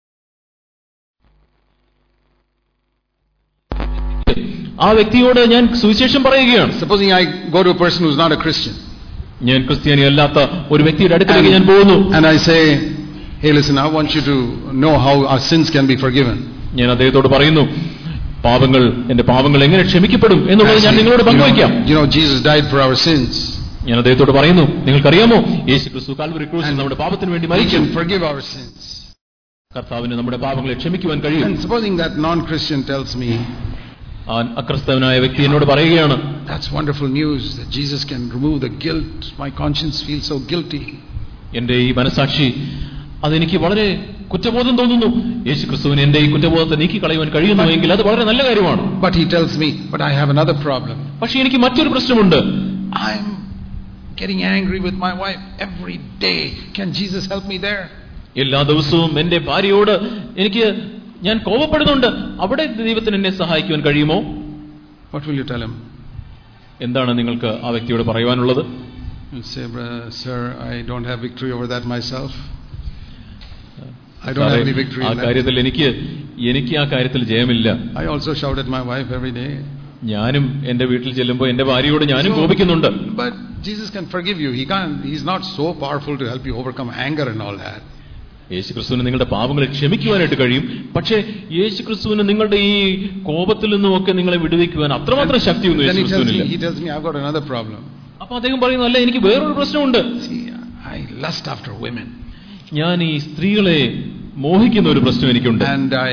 ആ വ്യക്തിയോട് ഞാൻ സുവിശേഷം പറയുകയാണ്. Supposing I go to a person who's not a Christian, ഞാൻ ക്രിസ്ത്യാനി അല്ലാത്ത ഒരു വ്യക്തിയുടെ അടുത്തേക്ക് ഞാൻ പോകുന്നു. And I say, hey, listen, I want you to know how our sins can be forgiven. ഞാൻ അദ്ദേഹത്തോട് പറയുന്നു, പാപങ്ങൾ എന്റെ പാപങ്ങൾ എങ്ങനെ ക്ഷമിക്കപ്പെടും എന്നുള്ളത് ഞാൻ നിങ്ങളോട് പങ്കുവയ്ക്കാം. You know, Jesus died for our sins. ഞാൻ അദ്ദേഹത്തോട് പറയുന്നു, നിങ്ങൾക്കറിയാമോ യേശു ക്രിസ്തു കാൽവരി ക്രൂശിൽ നമ്മുടെ പാപത്തിന് വേണ്ടി മരിച്ചു. He can forgive our sins. കർത്താവിന് നമ്മുടെ പാപങ്ങളെ ക്ഷമിക്കുവാൻ കഴിയും. And supposing that non-Christian tells me, ആ അക്രിസ്തവനായ വ്യക്തി എന്നോട് പറയുകയാണ്, that's wonderful news that Jesus can remove the guilt. My conscience feels so guilty. എന്റെ ഈ മനസാക്ഷി അതെനിക്ക് വളരെ കുറ്റബോധം തോന്നുന്നു. യേശു ക്രിസ്തുവിന് എന്റെ ഈ കുറ്റബോധത്തെ നീക്കി കളയുവാൻ കഴിയുന്നുവെങ്കിൽ അത് വളരെ നല്ല കാര്യമാണ്. But he tells me, but I have another problem. പക്ഷേ എനിക്ക് മറ്റൊരു പ്രശ്നമുണ്ട്. I'm getting angry with my wife every day. Can Jesus help me there? എല്ലാ ദിവസവും എന്റെ ഭാര്യയോട് എനിക്ക് ഞാൻ കോപപ്പെടുന്നുണ്ട്. അവിടെ ദൈവത്തിന് എന്നെ സഹായിക്കുവാൻ കഴിയുമോ? What will you tell him? എന്താണ് നിങ്ങൾക്ക് ആ വ്യക്തിയോട് പറയുവാനുള്ളത്? You say, sir, I don't have victory over that myself. I don't have any victory ആ in that. കാര്യത്തിൽ എനിക്ക് എനിക്ക് ആ കാര്യത്തിൽ ജയമില്ല. I also shout at my wife every day. ഞാനും എന്റെ വീട്ടിൽ ചെല്ലുമ്പോൾ എന്റെ ഭാര്യയോട് ഞാനും കോപിക്കുന്നുണ്ട്. But Jesus can forgive you. He can't. He's not so powerful to help you overcome anger and all that. യേശു ക്രിസ്തുവിന് നിങ്ങളുടെ പാപങ്ങളെ ക്ഷമിക്കുവാനായിട്ട് കഴിയും. പക്ഷേ യേശു ക്രിസ്തുവിന് നിങ്ങളുടെ ഈ കോപത്തിൽ നിന്നുമൊക്കെ നിങ്ങളെ വിടുവിക്കുവാൻ അത്രമാത്രം ശക്തിയൊന്നും യേശു ക്രിസ്തുവിനില്ല. He tells me I've got another problem. അപ്പൊ അദ്ദേഹം പറയുന്നു, അല്ല, എനിക്ക് വേറൊരു പ്രശ്നമുണ്ട്. See, I lust after women. ഞാൻ ഈ സ്ത്രീകളെ മോഹിക്കുന്ന ഒരു പ്രശ്നം എനിക്കുണ്ട്. And I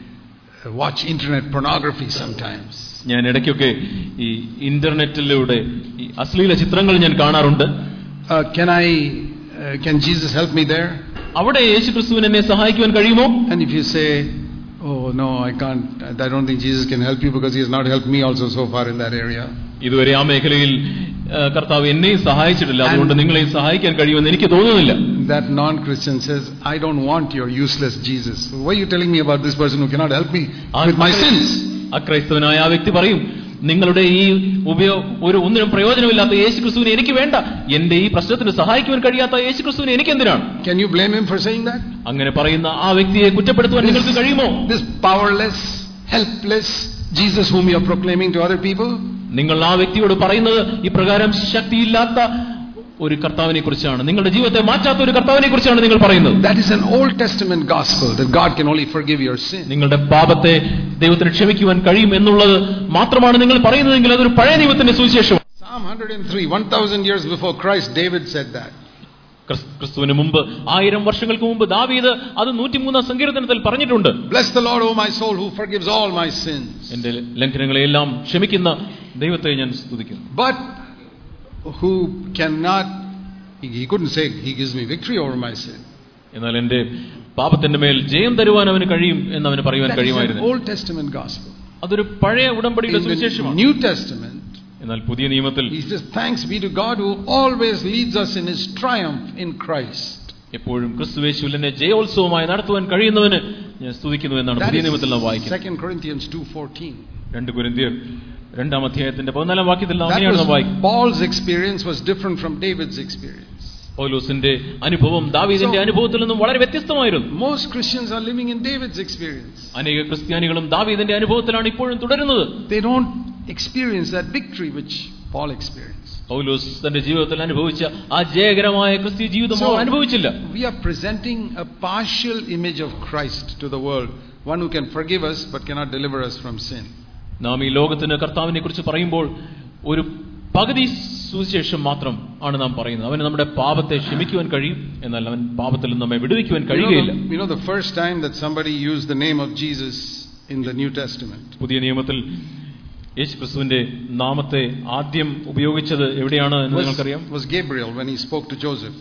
watch internet pornography sometimes. ഞാൻ ഇടയ്ക്കൊക്കെ ഈ ഇന്റർനെറ്റിലൂടെ ഈ അശ്ലീല ചിത്രങ്ങൾ ഞാൻ കാണാറുണ്ട്. Uh, can I? Uh, can Jesus help me there? അവിടെ യേശു ക്രിസ്തുവിന് എന്നെ സഹായിക്കുവാൻ കഴിയുമോ? And if you say, oh no, I can't, I don't think Jesus can help you because he has not helped me also so far in that area. ഇതുവരെ ആ മേഖലയിൽ കർത്താവ് എന്നെയും സഹായിച്ചിട്ടില്ല, അതുകൊണ്ട് നിങ്ങളെയും സഹായിക്കാൻ കഴിയുമെന്ന് എനിക്ക് തോന്നുന്നില്ല. That non-Christian says, I don't want your useless Jesus. Why are you telling me about this person who cannot help me with my sins? അക്രൈസ്തവനായ ആ വ്യക്തി പറയും, നിങ്ങളുടെ ഈ ഉപയോഗ ഒരു ഒന്നിനും പ്രയോജനമില്ലാത്ത യേശു ക്രിസ്തുവിനെ എനിക്ക് വേണ്ട. എന്റെ ഈ പ്രശ്നത്തിന് സഹായിക്കുവാൻ കഴിയാത്ത യേശു ക്രിസ്തുവിനെ എനിക്ക് എന്തിനാണ്? Can you blame him for saying that? അങ്ങനെ പറയുന്ന ആ വ്യക്തിയെ കുറ്റപ്പെടുത്തുവാൻ നിങ്ങൾക്ക് കഴിയുമോ? This powerless, helpless Jesus whom you are proclaiming to other people? നിങ്ങൾ ആ വ്യക്തിയോട് പറയുന്നത് ഇപ്രകാരം ശക്തിയില്ലാത്ത ഒരു കർത്താവിനെ കുറിച്ചാണ്, നിങ്ങളുടെ ജീവിതത്തെ മാറ്റാത്ത ഒരു കർത്താവിനെ കുറിച്ചാണ് നിങ്ങൾ പറയുന്നത്. That is an Old Testament gospel that God can only forgive your sin. നിങ്ങളുടെ പാപത്തെ ദൈവത്തിന് ക്ഷമിക്കുവാൻ കഴിയും എന്നുള്ളത് മാത്രമാണ് നിങ്ങൾ പറയുന്നതെങ്കിൽ അതൊരു പഴയ നിയമത്തിന്റെ സുവിശേഷമാണ്. Psalm one oh three, one thousand years before Christ, David said that. ക്രിസ്തുവിന് മുമ്പ് ആയിരം വർഷങ്ങൾക്ക് മുമ്പ് ദാവീദ് അത് നൂറ്റിമൂന്നാം സങ്കീർത്തനത്തിൽ പറഞ്ഞിട്ടുണ്ട്. Bless the Lord, O my soul, who forgives all my sins. എന്റെ ലംഘനങ്ങളെല്ലാം ക്ഷമിക്കുന്ന ദൈവത്തെ ഞാൻ സ്തുതിക്കുന്നു. But who cannot, he, he couldn't say he gives me victory over my sin. എന്നാൽ എന്റെ പാപത്തിന്റെ മേൽ ജയം തരുവാൻ അവന് കഴിയും എന്ന് അവന് പറയുവാൻ കഴിയുമായിരുന്നു. Old Testament gospel. അതൊരു പഴയ ഉടമ്പടിയുടെ സുവിശേഷമാണ്. New Testament, എന്നാൽ പുതിയ നിയമത്തിൽ he says thanks be to God who always leads us in his triumph in Christ. എപ്പോഴും ക്രിസ്തുയേശുവിൽ എന്നെ ജയോത്സവമായി നടത്തുവാൻ കഴിയുന്നവന് ഞാൻ സ്തുതിക്കുന്നു എന്നാണ് പുതിയ നിയമത്തിൽ നാം വായിക്കുന്നത്. Second Corinthians two fourteen. രണ്ട് കൊരിന്ത്യർ രണ്ടാം അധ്യായത്തിന്റെ പതിനാലാം വാക്യത്തിൽ അങ്ങനെയാണ് നാം വായിക്കുന്നത്. Paul's experience was different from David's experience. പൗലോസിന്റെ അനുഭവം ദാവീദിന്റെ അനുഭവത്തിൽ നിന്നും വളരെ വ്യത്യസ്തമായിരുന്നു. Most Christians are living in David's experience. അനേക ക്രിസ്ത്യാനികളും ദാവീദിന്റെ അനുഭവത്തിലാണ് ഇപ്പോഴും തുടരുന്നത്. They don't experience that victory which Paul experienced. പൗലോസ് തന്റെ ജീവിതത്തിൽ അനുഭവിച്ച ആ ജയകരമായ ക്രിസ്തീയ ജീവിതം അവർ അനുഭവിച്ചില്ല. We are presenting a partial image of Christ to the world, one who can forgive us but cannot deliver us from sin. നാം ഈ ലോകത്തിന് കർത്താവിനെ കുറിച്ച് പറയുമ്പോൾ ഒരു പകുതി സുവിശേഷം മാത്രം ആണ് നാം പറയുന്നത്. അവന് നമ്മുടെ പാപത്തെ ക്ഷമിക്കുവാൻ കഴിയും, എന്നാൽ അവൻ പാപത്തിൽ നിന്ന് നമ്മെ വിടുവിക്കുവാൻ കഴിയുകയില്ല. You know the first time that somebody used the name of Jesus in the New Testament. പുതിയ നിയമത്തിൽ യേശു ക്രിസ്തുവിന്റെ നാമത്തെ ആദ്യം ഉപയോഗിച്ചത് എവിടെയാണ് എന്ന് നിങ്ങൾക്കറിയാം? Was Gabriel when he spoke to Joseph.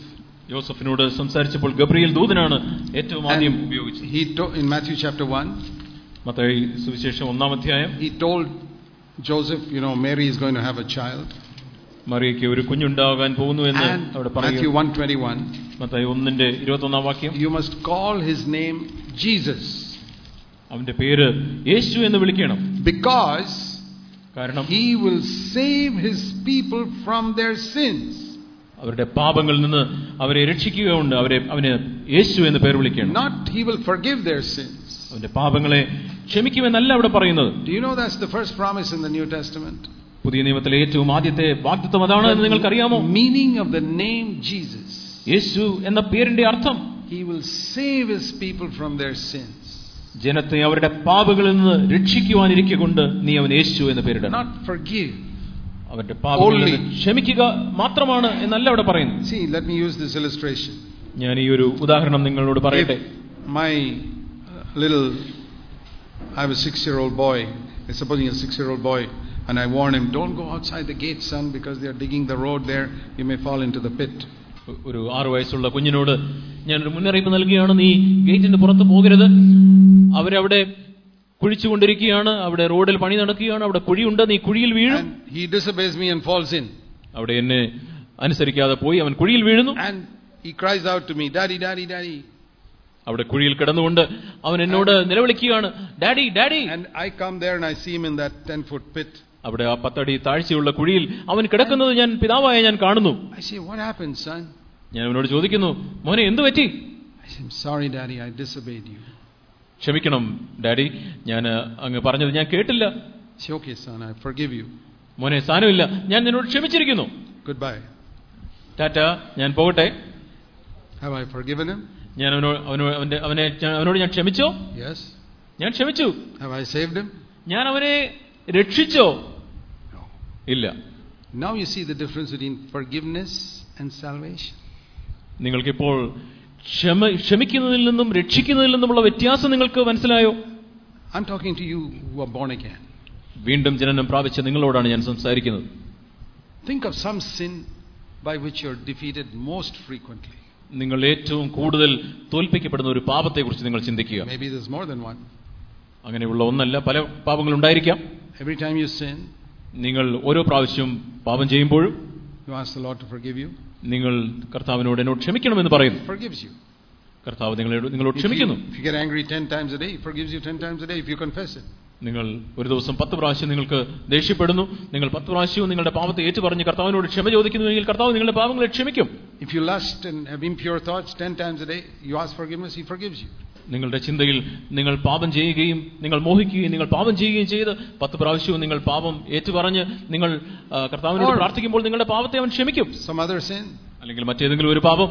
യോസഫിനോട് സംസാരിച്ചപ്പോൾ ഗബ്രിയേൽ ദൂതനാണ് ഏറ്റവും ആദ്യം ഉപയോഗിച്ചത്. He in Matthew chapter one. Mathai സുവിശേഷം ഒന്നാം അധ്യായം. He told Joseph, you know, Mary is going to have a child. മറിയയ്ക്ക് ഒരു കുഞ്ഞുണ്ടാകാൻ പോകുന്നു എന്ന് അവിടെ പറയുന്നു. Matthew one twenty-one. മത്തായി ഒന്നിന്റെ ഇരുപത്തൊന്നാം വാക്യം. You must call his name Jesus. അവന്റെ പേര് യേശു എന്ന് വിളിക്കണം. Because കാരണം he will save his people from their sins. അവരുടെ പാപങ്ങളിൽ നിന്ന് അവരെ രക്ഷിക്കുകയുണ്ട്. അവരെ അവന് യേശു എന്ന് പേര് വിളിക്കണം. Not he will forgive their sins. അവന്റെ പാപങ്ങളെ ക്ഷമിക്കുമെന്നല്ല അവിടെ പറയുന്നത്. Do you know that's the first promise in the New Testament? പുതിയ നിയമത്തിലെ ഏറ്റവും ആദ്യത്തെ വാഗ്ദത്തം അതാണ് എന്ന് നിങ്ങൾക്കറിയാമോ? Meaning of the name Jesus. യേശു എന്ന പേരിന്റെ അർത്ഥം he will save his people from their sins. ജനത്തെ അവരുടെ പാപങ്ങളിൽ നിന്ന് രക്ഷിക്കുവാനിരിക്കൊണ്ട് നീ അവൻ യേശു എന്ന് പേരിടണം. Not forgive. അവരുടെ പാപങ്ങളെ ക്ഷമിക്കുക മാത്രമാണ് എന്നല്ല അവിടെ പറയുന്നത്. See, let me use this illustration. ഞാൻ ഈ ഒരു ഉദാഹരണം നിങ്ങളോട് പറയട്ടെ. My little I have a six year old boy, supposing a six year old boy, and I warn him, don't go outside the gate, son, because they are digging the road there, you may fall into the pit. ഒരു ആറു വയസ്സുള്ള കുഞ്ഞിനോട് ഞാനൊരു മുന്നറിയിപ്പ് നൽകുകയാണ്, നീ ഗേറ്റിന്റെ പുറത്ത് പോകരുത്, അവരവിടെ കുഴിച്ചുകൊണ്ടിരിക്കുകയാണ്, അവിടെ റോഡിൽ പണി നടക്കുകയാണ്, അവിടെ കുഴിയുണ്ട്, നീ കുഴിയിൽ വീഴും. He disobeys me and falls in. അവിടെ എന്നെ അനുസരിക്കാതെ പോയി അവൻ കുഴിയിൽ വീഴുന്നു. And he cries out to me, daddy, daddy, daddy. അവിടെ കുഴിയിൽ കിടന്നുകൊണ്ട് അവൻ എന്നോട് നിലവിളിക്കുകയാണ്, daddy, daddy. And I come there and I see him in that ten foot pit. അവിടെ ആ പത്തടി താഴ്ചയുള്ള കുഴിയിൽ അവൻ കിടക്കുന്നത് ഞാൻ പിതാവായ ഞാൻ കാണുന്നു. I say, what happened, son? ഞാൻ അവനോട് ചോദിക്കുന്നു, മോനെ എന്തു പറ്റി? I say, I'm sorry, daddy, I disobeyed you. ക്ഷമിക്കണം ഡാഡി, ഞാൻ അങ്ങ് പറഞ്ഞത് ഞാൻ കേട്ടില്ല. I say, okay, son, I forgive you. മോനെ സാരമില്ല, ഞാൻ നിന്നോട് ക്ഷമിച്ചിരിക്കുന്നു. Goodbye. ടാറ്റ, ഞാൻ പോകട്ടെ. Have I forgiven him? ഞാൻ അവനോട് അവന്റെ അവനെ അവനോട് ഞാൻ ക്ഷമിച്ചോ? Yes. ഞാൻ ക്ഷമിച്ചു. Have I saved him? ഞാൻ അവനെ രക്ഷിച്ചോ? No. ഇല്ല. Now you see the difference between forgiveness and salvation. നിങ്ങൾക്കിപ്പോൾ ക്ഷമ ക്ഷമിക്കുന്നതിൽ നിന്നും രക്ഷിക്കുന്നതിൽ നിന്നുമുള്ള വ്യത്യാസം നിങ്ങൾക്ക് മനസ്സിലായോ? I'm talking to you who are born again. വീണ്ടും ജനനം പ്രാപിച്ച നിങ്ങളോടാണ് ഞാൻ സംസാരിക്കുന്നത്. Think of some sin by which you are defeated most frequently. നിങ്ങൾ ഏറ്റവും കൂടുതൽ തോൽപ്പിക്കപ്പെടുന്ന ഒരു പാപത്തെക്കുറിച്ച് നിങ്ങൾ ചിന്തിക്കുക. Maybe there's more than one. അങ്ങനെയുള്ള ഒന്നല്ല, പല പാപങ്ങൾ ഉണ്ടായിരിക്കാം. Every time you sin, നിങ്ങൾ ഓരോ പ്രാവശ്യവും പാപം ചെയ്യുമ്പോഴും you ask the Lord to forgive you. നിങ്ങൾ കർത്താവിനോട് എന്നോട് ക്ഷമിക്കണമെന്ന് പറയുന്നു. He forgives you. കർത്താവ് നിങ്ങളോട് നിങ്ങളോട് ക്ഷമിക്കുന്നു. If you get angry ten times a day, he forgives you ten times a day if you confess it. നിങ്ങൾ ഒരു ദിവസം പത്ത് പ്രാവശ്യം നിങ്ങൾക്ക് ദേഷ്യപ്പെടുന്നു, നിങ്ങൾ പത്ത് പ്രാവശ്യവും നിങ്ങളുടെ പാപത്തെ ഏറ്റുപറഞ്ഞ് കർത്താവിനോട് ക്ഷമ ചോദിക്കുന്നുവെങ്കിൽ കർത്താവ് നിങ്ങളുടെ പാപങ്ങളെ ക്ഷമിക്കും. If you lust and have impure thoughts ten times a day, you ask forgiveness, he forgives you. നിങ്ങളുടെ ചിന്തയിൽ നിങ്ങൾ പാപം ചെയ്യുകയും നിങ്ങൾ മോഹിക്കുകയും നിങ്ങൾ പാപം ചെയ്യുകയും ചെയ്ത് പത്ത് പ്രാവശ്യവും നിങ്ങൾ പാപം ഏറ്റുപറഞ്ഞ് നിങ്ങൾ കർത്താവിനോട് പ്രാർത്ഥിക്കുമ്പോൾ നിങ്ങളുടെ പാപത്തെ അവൻ ക്ഷമിക്കും. Some other sin, അല്ലെങ്കിൽ മറ്റേതെങ്കിലും ഒരു പാപം.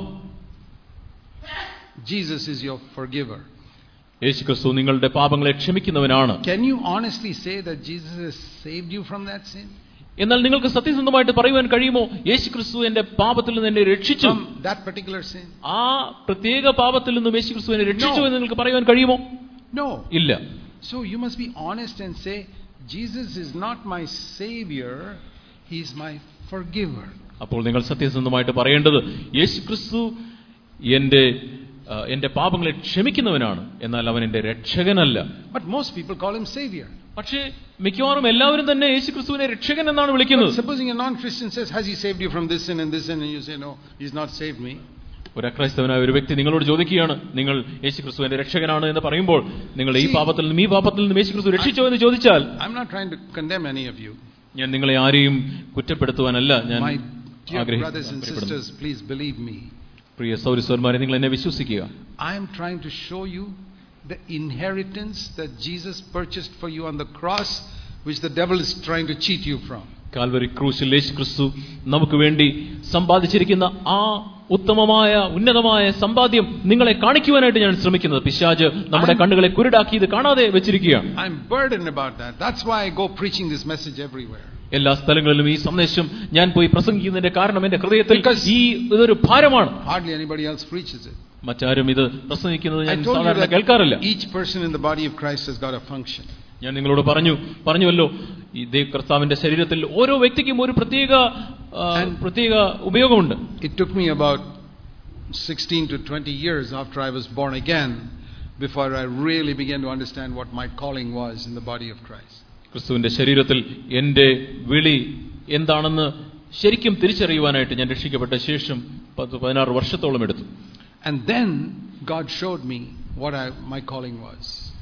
Jesus is your forgiver. യേശുക്രിസ്തു നിങ്ങളുടെ പാപങ്ങളെ ക്ഷമിക്കുന്നവനാണ്. Can you honestly say that Jesus has saved you from that sin? എന്നാൽ നിങ്ങൾക്ക് സത്യസന്ധമായിട്ട് പറയുവാൻ കഴിയുമോ, യേശുക്രിസ്തു എന്റെ പാപത്തിൽ നിന്ന് എന്നെ രക്ഷിച്ചു, from that particular sin? ആ പ്രത്യേക പാപത്തിൽ നിന്നും യേശുക്രിസ്തു എന്നെ രക്ഷിച്ചു എന്ന് നിങ്ങൾക്ക് പറയുവാൻ കഴിയുമോ? No. ഇല്ല. So you must be honest and say, Jesus is not my savior, he is my forgiver. അപ്പോൾ നിങ്ങൾ സത്യസന്ധമായിട്ട് പറയേണ്ടത്, യേശുക്രിസ്തു എന്റെ എന്റെ പാപങ്ങളെ ക്ഷമിക്കുന്നവനാണ്, എന്നാൽ അവൻ എന്റെ രക്ഷകനല്ല. But most people call him savior. പക്ഷേ മിക്കവാറും എല്ലാവരും തന്നെ യേശുക്രിസ്തുവിനെ രക്ഷകൻ എന്നാണ് വിളിക്കുന്നത്. But supposing a non-Christian says, has he saved you from this sin and this sin, and you say, no, he's not saved me. ഒരു അക്രൈസ്തവനായ ഒരു വ്യക്തി നിങ്ങളോട് ചോദിക്കുകയാണ്, നിങ്ങൾ യേശുക്രിസ്തു എന്റെ രക്ഷകനാണ് എന്ന് പറയുമ്പോൾ നിങ്ങൾ ഈ പാപത്തിൽ നിന്നും ഈ പാപത്തിൽ നിന്നും യേശുക്രിസ്തു രക്ഷിച്ചോ എന്ന് ചോദിച്ചാൽ, I'm not trying to condemn any of you. ഞാൻ നിങ്ങളെ ആരെയും കുറ്റപ്പെടുത്തുവാനല്ല ഞാൻ My dear ആഗ്രഹിക്കുന്നു. brothers and sisters, please believe me. പ്രിയ സഹോദരന്മാരെ, നിങ്ങൾ എന്നെ വിശ്വസിക്കുക. I am trying to show you the inheritance that Jesus purchased for you on the cross, which the devil is trying to cheat you from. Calvary ക്രൂശിൽ യേശുക്രിസ്തു നമുക്ക് വേണ്ടി സമ്പാദിച്ചിരിക്കുന്ന ആ ഉത്തമമായ ഉന്നതമായ സമ്പാദ്യം നിങ്ങളെ കാണിക്കുവാനായിട്ട് ഞാൻ ശ്രമിക്കുന്നത്. പിശാച് നമ്മുടെ കണ്ണുകളെ കുരുടാക്കി ഇത് കാണാതെ വെച്ചിരിക്കുകയാണ്. I am burdened about that. That's why I go preaching this message everywhere. എല്ലാ സ്ഥലങ്ങളിലും ഈ സന്ദേശം ഞാൻ പോയി പ്രസംഗിക്കുന്നതിന്റെ കാരണം എന്റെ ഹൃദയത്തിൽ ഈ ഇതൊരു ഭാരമാണ്. Hardly anybody else preaches it. മറ്റാരും ഇത് പ്രസംഗിക്കുന്നത് ഞാൻ സാധാരണ കേൾക്കാറില്ല. Each person in the body of Christ has got a function. ഞാൻ നിങ്ങളോട് പറഞ്ഞു പറഞ്ഞുവല്ലോ, ഈ കർത്താവിന്റെ ശരീരത്തിൽ ഓരോ വ്യക്തിക്കും ഒരു പ്രത്യേക പ്രത്യേക ഉപയോഗമുണ്ട്. It took me about sixteen to twenty years after I was born again before I really began to understand what my calling was in the body of Christ. ക്രിസ്തുവിന്റെ ശരീരത്തിൽ എന്റെ വിളി എന്താണെന്ന് ശരിക്കും തിരിച്ചറിയുവാനായിട്ട് ഞാൻ രക്ഷിക്കപ്പെട്ട ശേഷം പത്ത് പതിനാറ് വർഷത്തോളം എടുത്തു. And then God showed me what I, my calling was.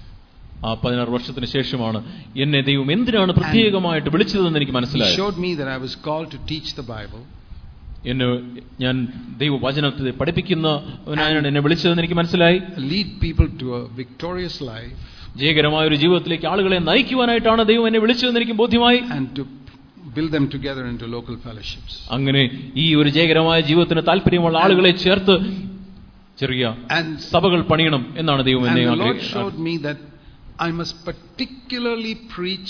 ആ പതിനാറ് വർഷത്തിന് ശേഷമാണ് എന്നെ ദൈവം എന്തിനാണ് പ്രത്യേകമായിട്ട് വിളിച്ചതെന്ന് എനിക്ക് മനസ്സിലായത്. He showed me that I was called to teach the Bible. എന്നെ ഞാൻ ദൈവവചനത്തെ പഠിപ്പിക്കുന്നവനായാണ് എന്നെ വിളിച്ചതെന്ന് എനിക്ക് മനസ്സിലായി. Lead people to a victorious life. ജയകരമായ ഒരു ജീവിതത്തിലേക്ക് ആളുകളെ നയിക്കുവാനായിട്ടാണ് ദൈവം എന്നെ വിളിച്ചതെന്ന് എനിക്ക് ബോധ്യമായി. And to build them together into local fellowships. അങ്ങനെ ഈ ഒരു ജയകരമായ ജീവിതത്തിന് താല്പര്യമുള്ള ആളുകളെ ചേർത്ത് ചെറിയ സഭകൾ പണിയണം എന്നാണ് ദൈവം എന്നെ ആഗ്രഹിക്കുന്നത്. And the Lord showed me that I must particularly preach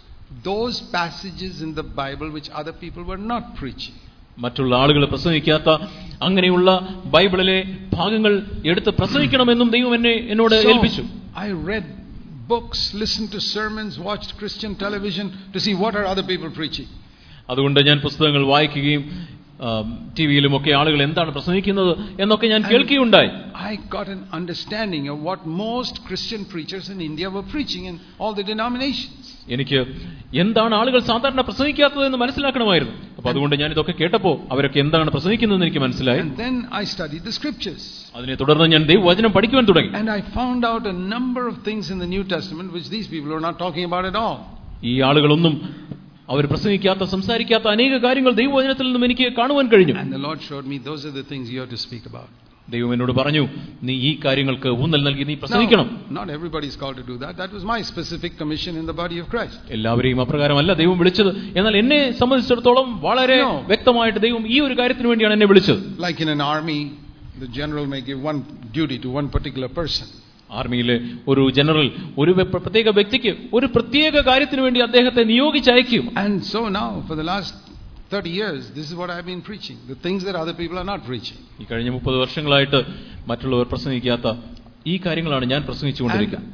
those passages in the Bible which other people were not preaching. മറ്റുള്ള ആളുകൾ പ്രസംഗിക്കാത്ത അങ്ങനെയുള്ള ബൈബിളിലെ ഭാഗങ്ങൾ എടുത്ത് പ്രസംഗിക്കണമെന്നും ദൈവം എന്നെ എന്നോട് ഏൽപ്പിച്ചു. I read books, listened to sermons, watched Christian television to see what are other people preaching. അതുകൊണ്ട് ഞാൻ പുസ്തകങ്ങൾ വായിക്കുകയും ടിവിയിലും ഒക്കെ ആളുകൾ എന്താണ് പ്രസംഗിക്കുന്നത് എന്നൊക്കെ ഞാൻ കേൾക്കുകയുണ്ടായി. I got an understanding of what most Christian preachers in India were preaching in all the denominations. എനിക്ക് എന്താണ് ആളുകൾ സാധാരണ പ്രസംഗിക്കാത്തത് എന്ന് മനസ്സിലാക്കണമായിരുന്നു. അപ്പോൾ അതുകൊണ്ട് ഞാൻ ഇതൊക്കെ കേട്ടപ്പോൾ അവരൊക്കെ എന്താണ് പ്രസംഗിക്കുന്നതെന്ന് എനിക്ക് മനസ്സിലായി. And then I studied the scriptures. അതിനെ തുടർന്ന് ഞാൻ ദൈവവചനം പഠിക്കുവാൻ തുടങ്ങി. And I found out a number of things in the New Testament which these people are not talking about at all. ഈ ആളുകളൊന്നും അവർ പ്രസംഗിക്കാത്ത സംസാരിക്കാത്ത അനേക കാര്യങ്ങൾ ദൈവവചനത്തിൽ നിന്നും എനിക്ക് കാണുവാൻ കഴിഞ്ഞു. And the Lord showed me those are the things you have to speak about. ദൈവം എന്നോട് പറഞ്ഞു, നീ ഈ കാര്യങ്ങൾക്ക് ഊന്നൽ നൽകി നീ പ്രസംഗിക്കണം. Not everybody is called to do that. That was my specific commission in the body of Christ. എല്ലാവരെയും അപ്രകാരമല്ല ദൈവം വിളിച്ചത്. എന്നാൽ എന്നെ സംബന്ധിച്ചിടത്തോളം വളരെ വ്യക്തമായിട്ട് ദൈവം ഈ ഒരു കാര്യത്തിന് വേണ്ടിയാണ് എന്നെ വിളിച്ചത്. Like in an army, the general may give one duty to one particular person. ആർമിയിലെ ഒരു ജനറൽ ഒരു പ്രത്യേക വ്യക്തിക്ക് ഒരു പ്രത്യേക കാര്യത്തിന് വേണ്ടി അദ്ദേഹത്തെ നിയോഗിച്ചയക്കും. And so now for the last thirty years this is what I have been preaching, the things that other people are not preaching. ഈ കഴിഞ്ഞ മുപ്പത് വർഷങ്ങളായിട്ട് മറ്റുള്ളവർ പ്രസംഗിക്കാത്ത ഈ കാര്യങ്ങളാണ് ഞാൻ പ്രസംഗിച്ചുകൊണ്ടിരിക്കുന്നത്.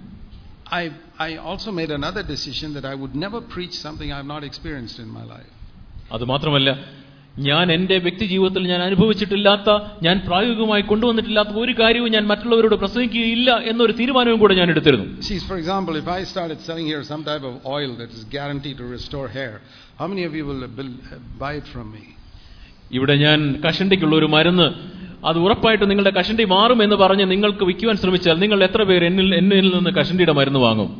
I I also made another decision that I would never preach something I have not experienced in my life. അത് മാത്രമല്ല, ഞാൻ എന്റെ വ്യക്തി ജീവിതത്തിൽ ഞാൻ അനുഭവിച്ചിട്ടില്ലാത്ത, ഞാൻ പ്രായോഗികമായി കൊണ്ടുവന്നിട്ടില്ലാത്ത ഒരു കാര്യവും ഞാൻ മറ്റുള്ളവരോട് പ്രസംഗിക്കുകയില്ല എന്നൊരു തീരുമാനവും കൂടെ ഞാൻ എടുത്തിരുന്നു. See, for example, if I started selling here some type of oil that is guaranteed to restore hair, how many of you will buy it from me? ഇവിടെ ഞാൻ കഷണ്ടിക്കുള്ള ഒരു മരുന്ന്, അത് ഉറപ്പായിട്ട് നിങ്ങളുടെ കഷണ്ടി മാറും എന്ന് പറഞ്ഞ് നിങ്ങൾക്ക് വിൽക്കുവാൻ ശ്രമിച്ചാൽ നിങ്ങൾ എത്ര പേർ എന്നിൽ എന്നിൽ നിന്ന് കഷണ്ടിയുടെ മരുന്ന് വാങ്ങും?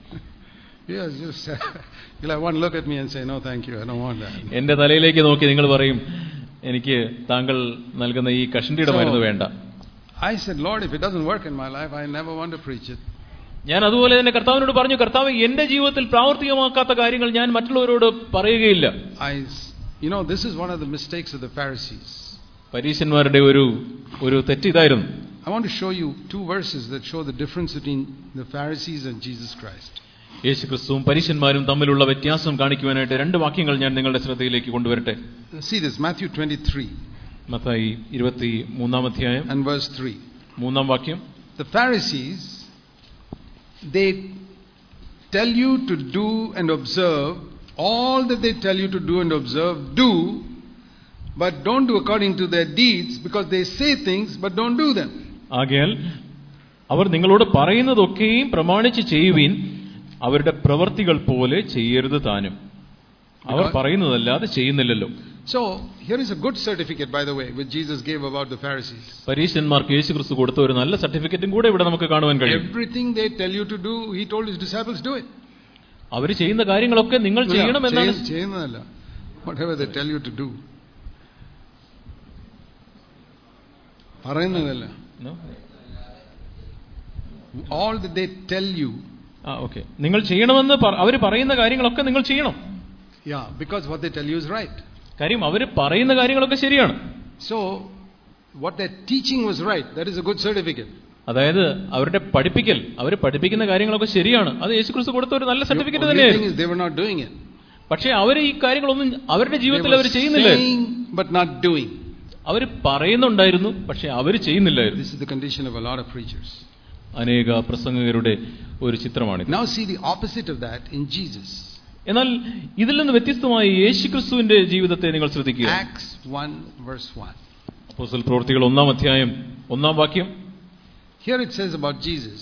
Yes, just you'll have one look at me and say, no, thank you, I don't want that. എന്റെ തലയിലേക്ക് നോക്കി നിങ്ങൾ പറയും, എനിക്ക് താങ്കൾ നൽകുന്ന ഈ കഷണ്ടിയുടെ മരുന്ന് വേണ്ട. I said, Lord, if it doesn't work in my life, I never want to preach it. ഞാൻ അതുപോലെ തന്നെ കർത്താവിനോട് പറഞ്ഞു, കർത്താവ്, എന്റെ ജീവിതത്തിൽ പ്രാവർത്തികമാക്കാത്ത കാര്യങ്ങൾ ഞാൻ മറ്റുള്ളവരോട് പറയുകയില്ല. I, you know, this is one of the mistakes of the Pharisees. പരീശന്മാരുടെ ഒരു ഒരു തെറ്റ് ഇതായിരുന്നു. I want to show you two verses that show the difference between the Pharisees and Jesus Christ. യേശുക്രിസ്തുവും പരീശന്മാരും തമ്മിലുള്ള വ്യത്യാസം കാണിക്കുവാനായിട്ട് രണ്ട് വാക്യങ്ങൾ ഞാൻ നിങ്ങളുടെ ശ്രദ്ധയിലേക്ക് കൊണ്ടുവരട്ടെ. See this, Matthew twenty-three. Mathai ഇരുപത്തിമൂന്നാം അധ്യായം and verse three. മൂന്നാം വാക്യം. The Pharisees, they tell you to do and observe all that they tell you to do and observe, do, but don't do according to their deeds, because they say things but don't do them. ആകയാൽ അവർ നിങ്ങളോട് പറയുന്നതൊക്കെയും പ്രമാണിച്ച് ചെയ്യുവിൻ, അവരുടെ പ്രവൃത്തികൾ പോലെ ചെയ്യരുത് താനും. അവർ പറയുന്നതല്ലാതെ ചെയ്യുന്നില്ലല്ലോ. So here is a good certificate, by the way, which Jesus gave about the Pharisees. പരീശന്മാർക്ക് യേശുക്രിസ്തു കൊടുത്ത ഒരു നല്ല സർട്ടിഫിക്കറ്റും കൂടെ ഇവിടെ നമുക്ക് കാണുവാൻ കഴിയും. Everything they tell you to do, he told his disciples, do it. അവർ ചെയ്യുന്ന കാര്യങ്ങളൊക്കെ നിങ്ങൾ ചെയ്യണമെന്നാണ്. ചെയ്യുന്നതല്ല, whatever they tell you to do. പറയുന്നതല്ല. All that they tell you. ആ ഓക്കെ, നിങ്ങൾ ചെയ്യണമെന്ന് അവർ പറയുന്ന കാര്യങ്ങളൊക്കെ നിങ്ങൾ ചെയ്യണം. Yeah, because what they tell you is right. കാര്യം അവർ പറയുന്ന കാര്യങ്ങളൊക്കെ ശരിയാണ്. So what their teaching was right, that is a good certificate. അതായത് അവരുടെ പഠിപ്പിക്കൽ, അവർ പഠിപ്പിക്കുന്ന കാര്യങ്ങളൊക്കെ ശരിയാണ്, അത് യേശുക്രിസ്തു കൊടുത്ത ഒരു നല്ല സർട്ടിഫിക്കറ്റ് തന്നെയായിരുന്നു. They were not doing it. പക്ഷേ അവർ ഈ കാര്യങ്ങളൊന്നും അവരുടെ ജീവിതത്തിൽ അവർ ചെയ്യുന്നില്ല. But not doing. അവർ പറയുന്നുണ്ടായിരുന്നു, പക്ഷേ അവർ ചെയ്യുന്നില്ലായിരുന്നു. This is the condition of a lot of preachers. അനേക പ്രസംഗകരുടെ ഒരു ചിത്രമാണിത്. Now see the opposite of that in Jesus. എന്നാൽ ഇതിൽ നിന്ന് വ്യത്യസ്തമായി യേശുക്രിസ്തുവിന്റെ ജീവിതത്തെ നിങ്ങൾ ശ്രദ്ധിക്കുക. Acts one verse one. അപ്പോസ്തല പ്രവൃത്തികൾ ഒന്നാം അധ്യായം ഒന്നാം വാക്യം. Here it says about Jesus.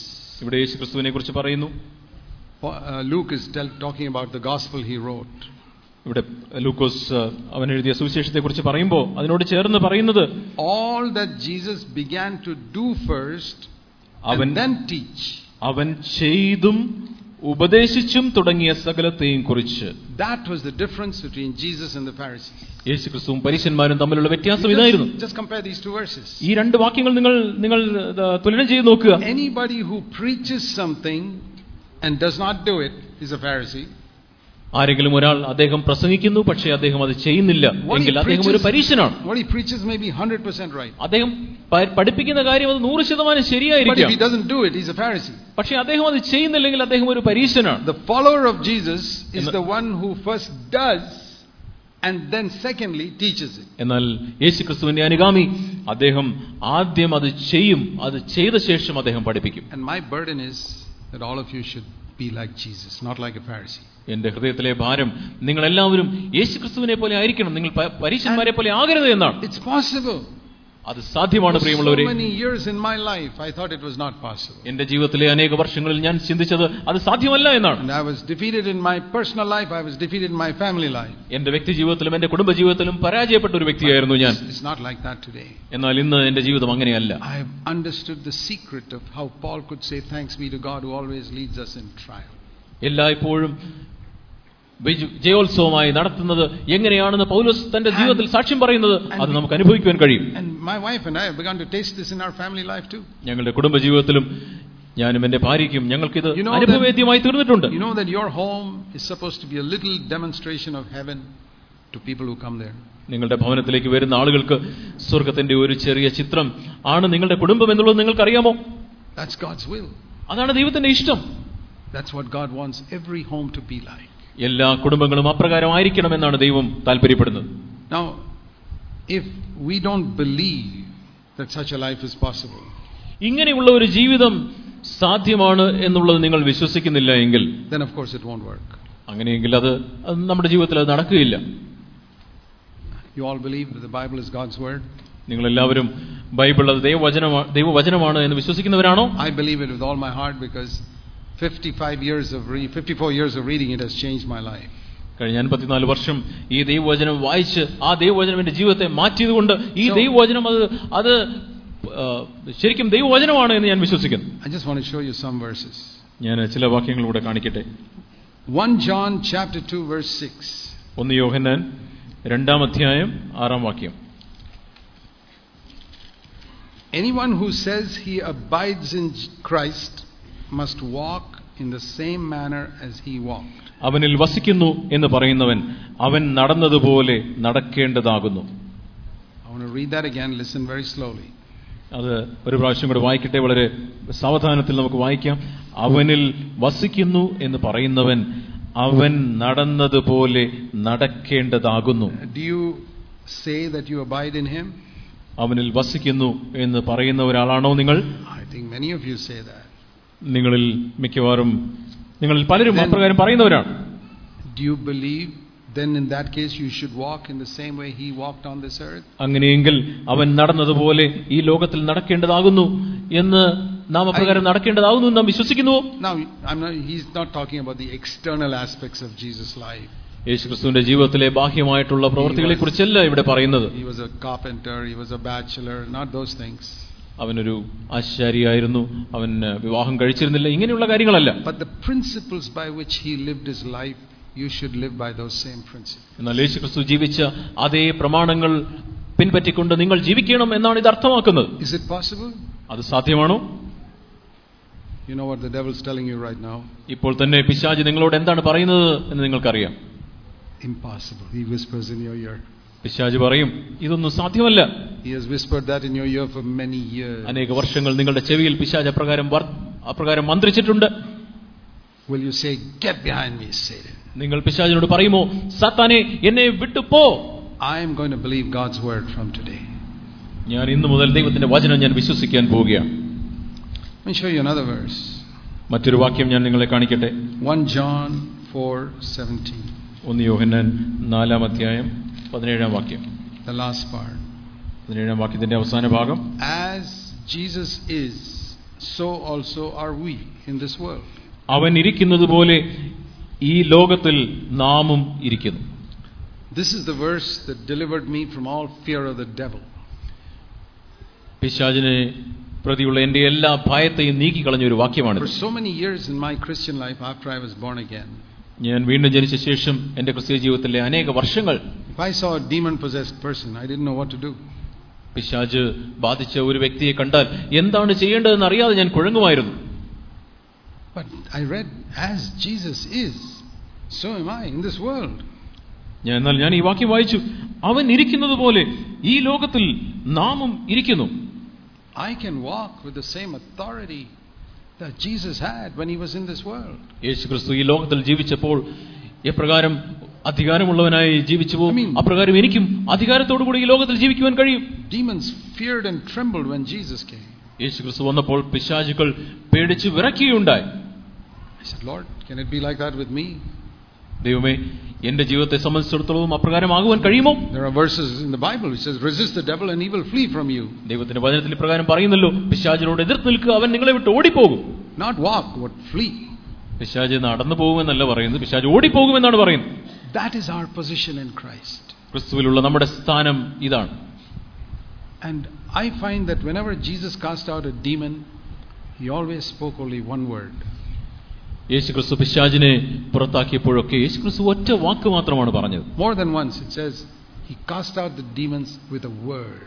ഇവിടെ യേശുക്രിസ്തുവിനെ കുറിച്ച് പറയുന്നു. Uh, Luke is tell, talking about the gospel he wrote. ഇവിടെ ലൂക്കോസ് അവൻ എഴുതിയ സുവിശേഷത്തെ കുറിച്ച് പറയുമ്പോൾ അതിനോട് ചേർന്ന് പറയുന്നത്, all that Jesus began to do first and then teach. അവൻ ചെയ്തും ഉപദേശിച്ചും തുടങ്ങിയ സകലത്തെയും കുറിച്ച്. That was the difference between Jesus and the Pharisees. യേശുക്രിസ്തുവും പരീശന്മാരും തമ്മിലുള്ള വ്യത്യാസം ഇതായിരുന്നു. Just compare these two verses. ഈ രണ്ട് വാക്യങ്ങൾ നിങ്ങൾ നിങ്ങൾ തുലനം ചെയ്ത് നോക്കുക. Anybody who preaches something and does not do it is a Pharisee. ആരെങ്കിലും ഒരാൾ അദ്ദേഹം പ്രസംഗിക്കുന്നു പക്ഷേ അദ്ദേഹം അത് ചെയ്യുന്നില്ല എങ്കിൽ അദ്ദേഹം ഒരു പരീശനാണ്. What he preaches may be one hundred percent right. അദ്ദേഹം പഠിപ്പിക്കുന്ന കാര്യം അത് നൂറ് ശതമാനം ശരിയായിരിക്കും. But if he doesn't do it, he's a Pharisee. പക്ഷേ അദ്ദേഹം അത് ചെയ്യുന്നില്ലെങ്കിൽ അദ്ദേഹം ഒരു പരീശനാണ്. The follower of Jesus is the one who first does and then secondly teaches it. എന്നാൽ യേശുക്രിസ്തുവിന്റെ അനുഗാമി അദ്ദേഹം ആദ്യം അത് ചെയ്യും, അത് ചെയ്ത ശേഷം അദ്ദേഹം പഠിപ്പിക്കും. And my burden is that all of you should be like Jesus, not like a Pharisee. എന്റെ ഹൃദയത്തിലെ ഭാരം നിങ്ങൾ എല്ലാവരും യേശുക്രിസ്തുവിനെ പോലെ ആയിരിക്കണം, നിങ്ങൾ പരീശന്മാരെ പോലെ ആകരുത് എന്നാണ്. It's possible. അത് സാധ്യമാണ് പ്രിയമുള്ളവരെ. So many years in my life I thought it was not possible. എന്റെ ജീവിതത്തിലെ അനേക വർഷങ്ങളിൽ ഞാൻ ചിന്തിച്ചത് അത് സാധ്യമല്ല എന്നാണ്. And I was defeated in my personal life, I was defeated in my family life. എന്റെ വ്യക്തി ജീവിതത്തിലും എന്റെ കുടുംബ ജീവിതത്തിലും പരാജയപ്പെട്ട ഒരു വ്യക്തിയായിരുന്നു ഞാൻ. It's not like that today. എന്നാൽ ഇന്ന് എന്റെ ജീവിതം അങ്ങനെയല്ല. I have understood the secret of how Paul could say thanks be to God who always leads us in triumph. എല്ലായ്പ്പോഴും ജയോത്സവമായി നടത്തുന്നത് എങ്ങനെയാണെന്ന് പൗലോസ് തന്റെ ജീവിതത്തിൽ സാക്ഷ്യം പറയുന്നത് അത് നമുക്ക് അനുഭവിക്കുവാൻ കഴിയും. And my wife and I have begun to taste this in our family life too. ഞങ്ങളുടെ കുടുംബ ജീവിതത്തിലും ഞാനും എന്റെ ഭാര്യയ്ക്കും ഞങ്ങൾക്കിത് അനുഭവവേദ്യമായി തീർന്നിട്ടുണ്ട്. You know that your home is supposed to be a little demonstration of heaven to people who come there. നിങ്ങളുടെ ഭവനത്തിലേക്ക് വരുന്ന ആളുകൾക്ക് സ്വർഗ്ഗത്തിന്റെ ഒരു ചെറിയ ചിത്രം ആണ് നിങ്ങളുടെ കുടുംബം എന്നുള്ളത് നിങ്ങൾക്ക് അറിയാമോ? That's God's will. അതാണ് ദൈവത്തിന്റെ ഇഷ്ടം. That's what God wants every home to be like. എല്ലാ കുടുംബങ്ങളും അപ്രകാരമായിരിക്കണമെന്നാണ് ദൈവം താല്പര്യപ്പെടുന്നത്. Now, if we don't believe that such a life is possible, ഇങ്ങനെയുള്ള ഒരു ജീവിതം സാധ്യമാണ് എന്നുള്ളത് നിങ്ങൾ വിശ്വസിക്കുന്നില്ല എങ്കിൽ then of course it won't work. അങ്ങനെയെങ്കിൽ അത് നമ്മുടെ ജീവിതത്തിൽ അത് നടക്കുകയില്ല. You all believe that the Bible is God's word? നിങ്ങൾ എല്ലാവരും ബൈബിൾ അത് ദൈവവചനമാണ് ദൈവവചനമാണ് എന്ന് വിശ്വസിക്കുന്നവരാണോ? I believe it with all my heart because fifty-five years of re- fifty-four years of reading it has changed my life. കഴിഞ്ഞ അൻപത്തിനാല് വർഷം ഈ ദൈവവചനം വായിച്ച് ആ ദൈവവചനം എന്റെ ജീവിതത്തെ മാറ്റിയതുകൊണ്ട് ഈ ദൈവവചനം അത് അത് ശരിക്കും ദൈവവചനമാണ് എന്ന് ഞാൻ വിശ്വസിക്കുന്നു. I just want to show you some verses. ഞാൻ ചില വാക്യങ്ങൾ കൂടെ കാണിക്കട്ടെ. First John chapter two verse six. ഒന്ന് യോഹന്നാൻ രണ്ടാം അധ്യായം ആറാം വാക്യം. Anyone who says he abides in Christ must walk in the same manner as he walked. അവനിൽ വസിക്കുന്നു എന്ന് പറയുന്നവൻ അവൻ നടന്നതുപോലെ നടക്കേണ്ടതാകുന്നു. I want to read that again. Listen very slowly. അത് ഒരു പ്രാവശ്യം കൂടെ വായിക്കട്ടെ, വളരെ സാവധാനത്തിൽ നമുക്ക് വായിക്കാം. അവനിൽ വസിക്കുന്നു എന്ന് പറയുന്നവൻ അവൻ നടന്നതുപോലെ നടക്കേണ്ടതാകുന്നു. Do you say that you abide in him? അവനിൽ വസിക്കുന്നു എന്ന് പറയുന്ന ഒരാളാണോ നിങ്ങൾ? I think many of you say that. നിങ്ങളിൽ മിക്കവാറും നിങ്ങളിൽ പലരും അപ്രകാരം പറയുന്നവരാണ്. Do you believe then in that case you should walk in the same way he walked on this earth? അങ്ങനെയെങ്കിൽ അവൻ നടന്നതുപോലെ ഈ ലോകത്തിൽ നടക്കേണ്ടതാകുന്നു എന്ന് നാം അപ്രകാരം നടക്കേണ്ടതാകുന്നു എന്ന് നാം വിശ്വസിക്കുന്നുവോ? Now I'm not he's not talking about the external aspects of Jesus' life. യേശുക്രിസ്തുവിന്റെ ജീവിതത്തിലെ ബാഹ്യമായിട്ടുള്ള പ്രവൃത്തികളെ കുറിച്ചല്ല ഇവിടെ പറയുന്നത്. He was a carpenter, he was a bachelor, not those things. അവനൊരു ആശാരിയായിരുന്നു, അവൻ വിവാഹം കഴിച്ചിരുന്നില്ല, ഇങ്ങനെയുള്ള കാര്യങ്ങളല്ല. But the principles by which he lived his life, you should live by those same principles. എന്നാൽ യേശുക്രിസ്തു ജീവിച്ച അതേ പ്രമാണങ്ങൾ പിൻപറ്റിക്കൊണ്ട് നിങ്ങൾ ജീവിക്കണം എന്നാണ് ഇത് അർത്ഥമാക്കുന്നത്. Is it possible? അത് സാധ്യമാണോ? You know what the devil is telling you right now? ഇപ്പോൾ തന്നെ പിശാച് നിങ്ങളോട് എന്താണ് പറയുന്നത് എന്ന് നിങ്ങൾക്കറിയാം. Impossible. He whispers in your ear. പിശാച് പറയും ഇതൊന്നും സാധ്യമല്ല. He has whispered that in your ear for many years. അനേക വർഷങ്ങൾ നിങ്ങളുടെ ചെവിയിൽ പിശാച് അപ്രകാരം അപ്രകാരം മന്ത്രിച്ചിട്ടുണ്ട്. Will you say, get behind me, Satan? നിങ്ങൾ പിശാചിനോട് പറയുമോ, സാത്താനെ എന്നെ വിട്ടുപോ? I am going to believe God's word from today. ഞാൻ ഇന്നു മുതൽ ദൈവത്തിന്റെ വചനം ഞാൻ വിശ്വസിക്കാൻ പോവുകയാണ്. Let me show you another verse. മറ്റൊരു വാക്യം ഞാൻ നിങ്ങളെ കാണിക്കട്ടെ. First John four seventeen. ഒന്ന് യോഹന്നാൻ നാലാം അധ്യായം പതിനേഴാം വാക്യം. The last part. പതിനേഴാം വാക്യത്തിന്റെ അവസാന ഭാഗം. As Jesus is, so also are we in this world. അവൻ ഇരിക്കുന്നത് പോലെ ഈ ലോകത്തിൽ നാമും ഇരിക്കുന്നു. This is the verse that delivered me from all fear of the devil. പിശാചിനെ പ്രതിയുള്ള എൻ്റെ എല്ലാ ഭയത്തെയും നീക്കിക്കളഞ്ഞ ഒരു വാക്യമാണ്. For so many years in my Christian life after I was born again, ഞാൻ വീണ്ടും ജനിച്ച ശേഷം എൻ്റെ ക്രിസ്തീയ ജീവിതത്തിലെ അനേക വർഷങ്ങൾ if I saw a demon possessed person, I didn't know what to do. പിശാച് ബാധിച്ച ഒരു വ്യക്തിയെ കണ്ടാൽ എന്താണ് ചെയ്യേണ്ടതെന്ന് അറിയാതെ ഞാൻ കുഴങ്ങുമായിരുന്നു. But I read, as Jesus is, so am I in this world. ഞാൻ എന്നാൽ ഞാൻ ഈ വാക്യം വായിച്ചു, അവൻ ഇരിക്കുന്നത് പോലെ ഈ ലോകത്തിൽ നാമും ഇരിക്കുന്നു. I can walk with the same authority that Jesus had when he was in this world. യേശുക്രിസ്തു ഈ ലോകത്തിൽ ജീവിച്ചപ്പോൾ എപ്രകാരം അധികാരമുള്ളവനായി ജീവിച്ചുവോ അപ്രകാരം എനിക്കും അധികാരത്തോടു കൂടി ഈ ലോകത്തിൽ ജീവിക്കുവാൻ കഴിയും. Demons feared and trembled when Jesus came. യേശുക്രിസ്തു വന്നപ്പോൾ പിശാചുക്കൾ പേടിച്ച് വിറയ്ക്കുകയുണ്ടായി. I said, Lord, can it be like that with me? ദൈവമേ, എന്റെ ജീവിതത്തെ സംബന്ധിച്ചിടത്തോളം അപ്രകാരമാകുവാൻ കഴിയുമോ? There are verses in the Bible which says, resist the devil and he will flee from you. ദൈവത്തിന്റെ വചനത്തിൽ ഇപ്രകാരം പറയുന്നല്ലോ, പിശാചിനോട് എതിർത്ത് നിൽക്കുക, അവൻ നിങ്ങളെ വിട്ട് ഓടിപ്പോകും. Not walk, but flee. പിശാച് നടന്നു പോകുമെന്നല്ല പറയുന്നത്, പിശാച് ഓടിപ്പോകുമെന്നാണ് പറയുന്നത്. That is our position in Christ. ക്രിസ്തുവിലുള്ള നമ്മുടെ സ്ഥാനം ഇതാണ്. And I find that whenever Jesus cast out a demon, he always spoke only one word. യേശുക്രിസ്തു പിശാചിനെ പുറത്താക്കിയപ്പോഴൊക്കെ യേശുക്രിസ്തു ഒറ്റ വാക്ക് മാത്രമാണ് പറഞ്ഞത്. More than once it says he cast out the demons with a word.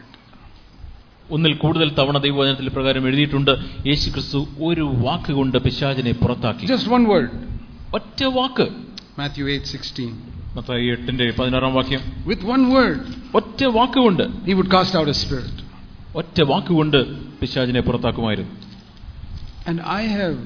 ഒന്നിൽ കൂടുതൽ തവണ ദൈവവചനത്തിൽ പ്രകാരം എഴുതിയിട്ടുണ്ട്, യേശുക്രിസ്തു ഒരു വാക്ക് കൊണ്ട് പിശാചിനെ പുറത്താക്കി. Just one word. ഒറ്റ വാക്ക്. Matthew eight sixteen. മത്തായി എട്ടിന്റെ പതിനാറാം വാക്യം. With one word. ഒറ്റ വാക്കുകൊണ്ട് he would cast out a spirit. ഒറ്റ വാക്കുകൊണ്ട് പിശാചിനെ പുറത്താക്കുമായിരുന്നു. And I have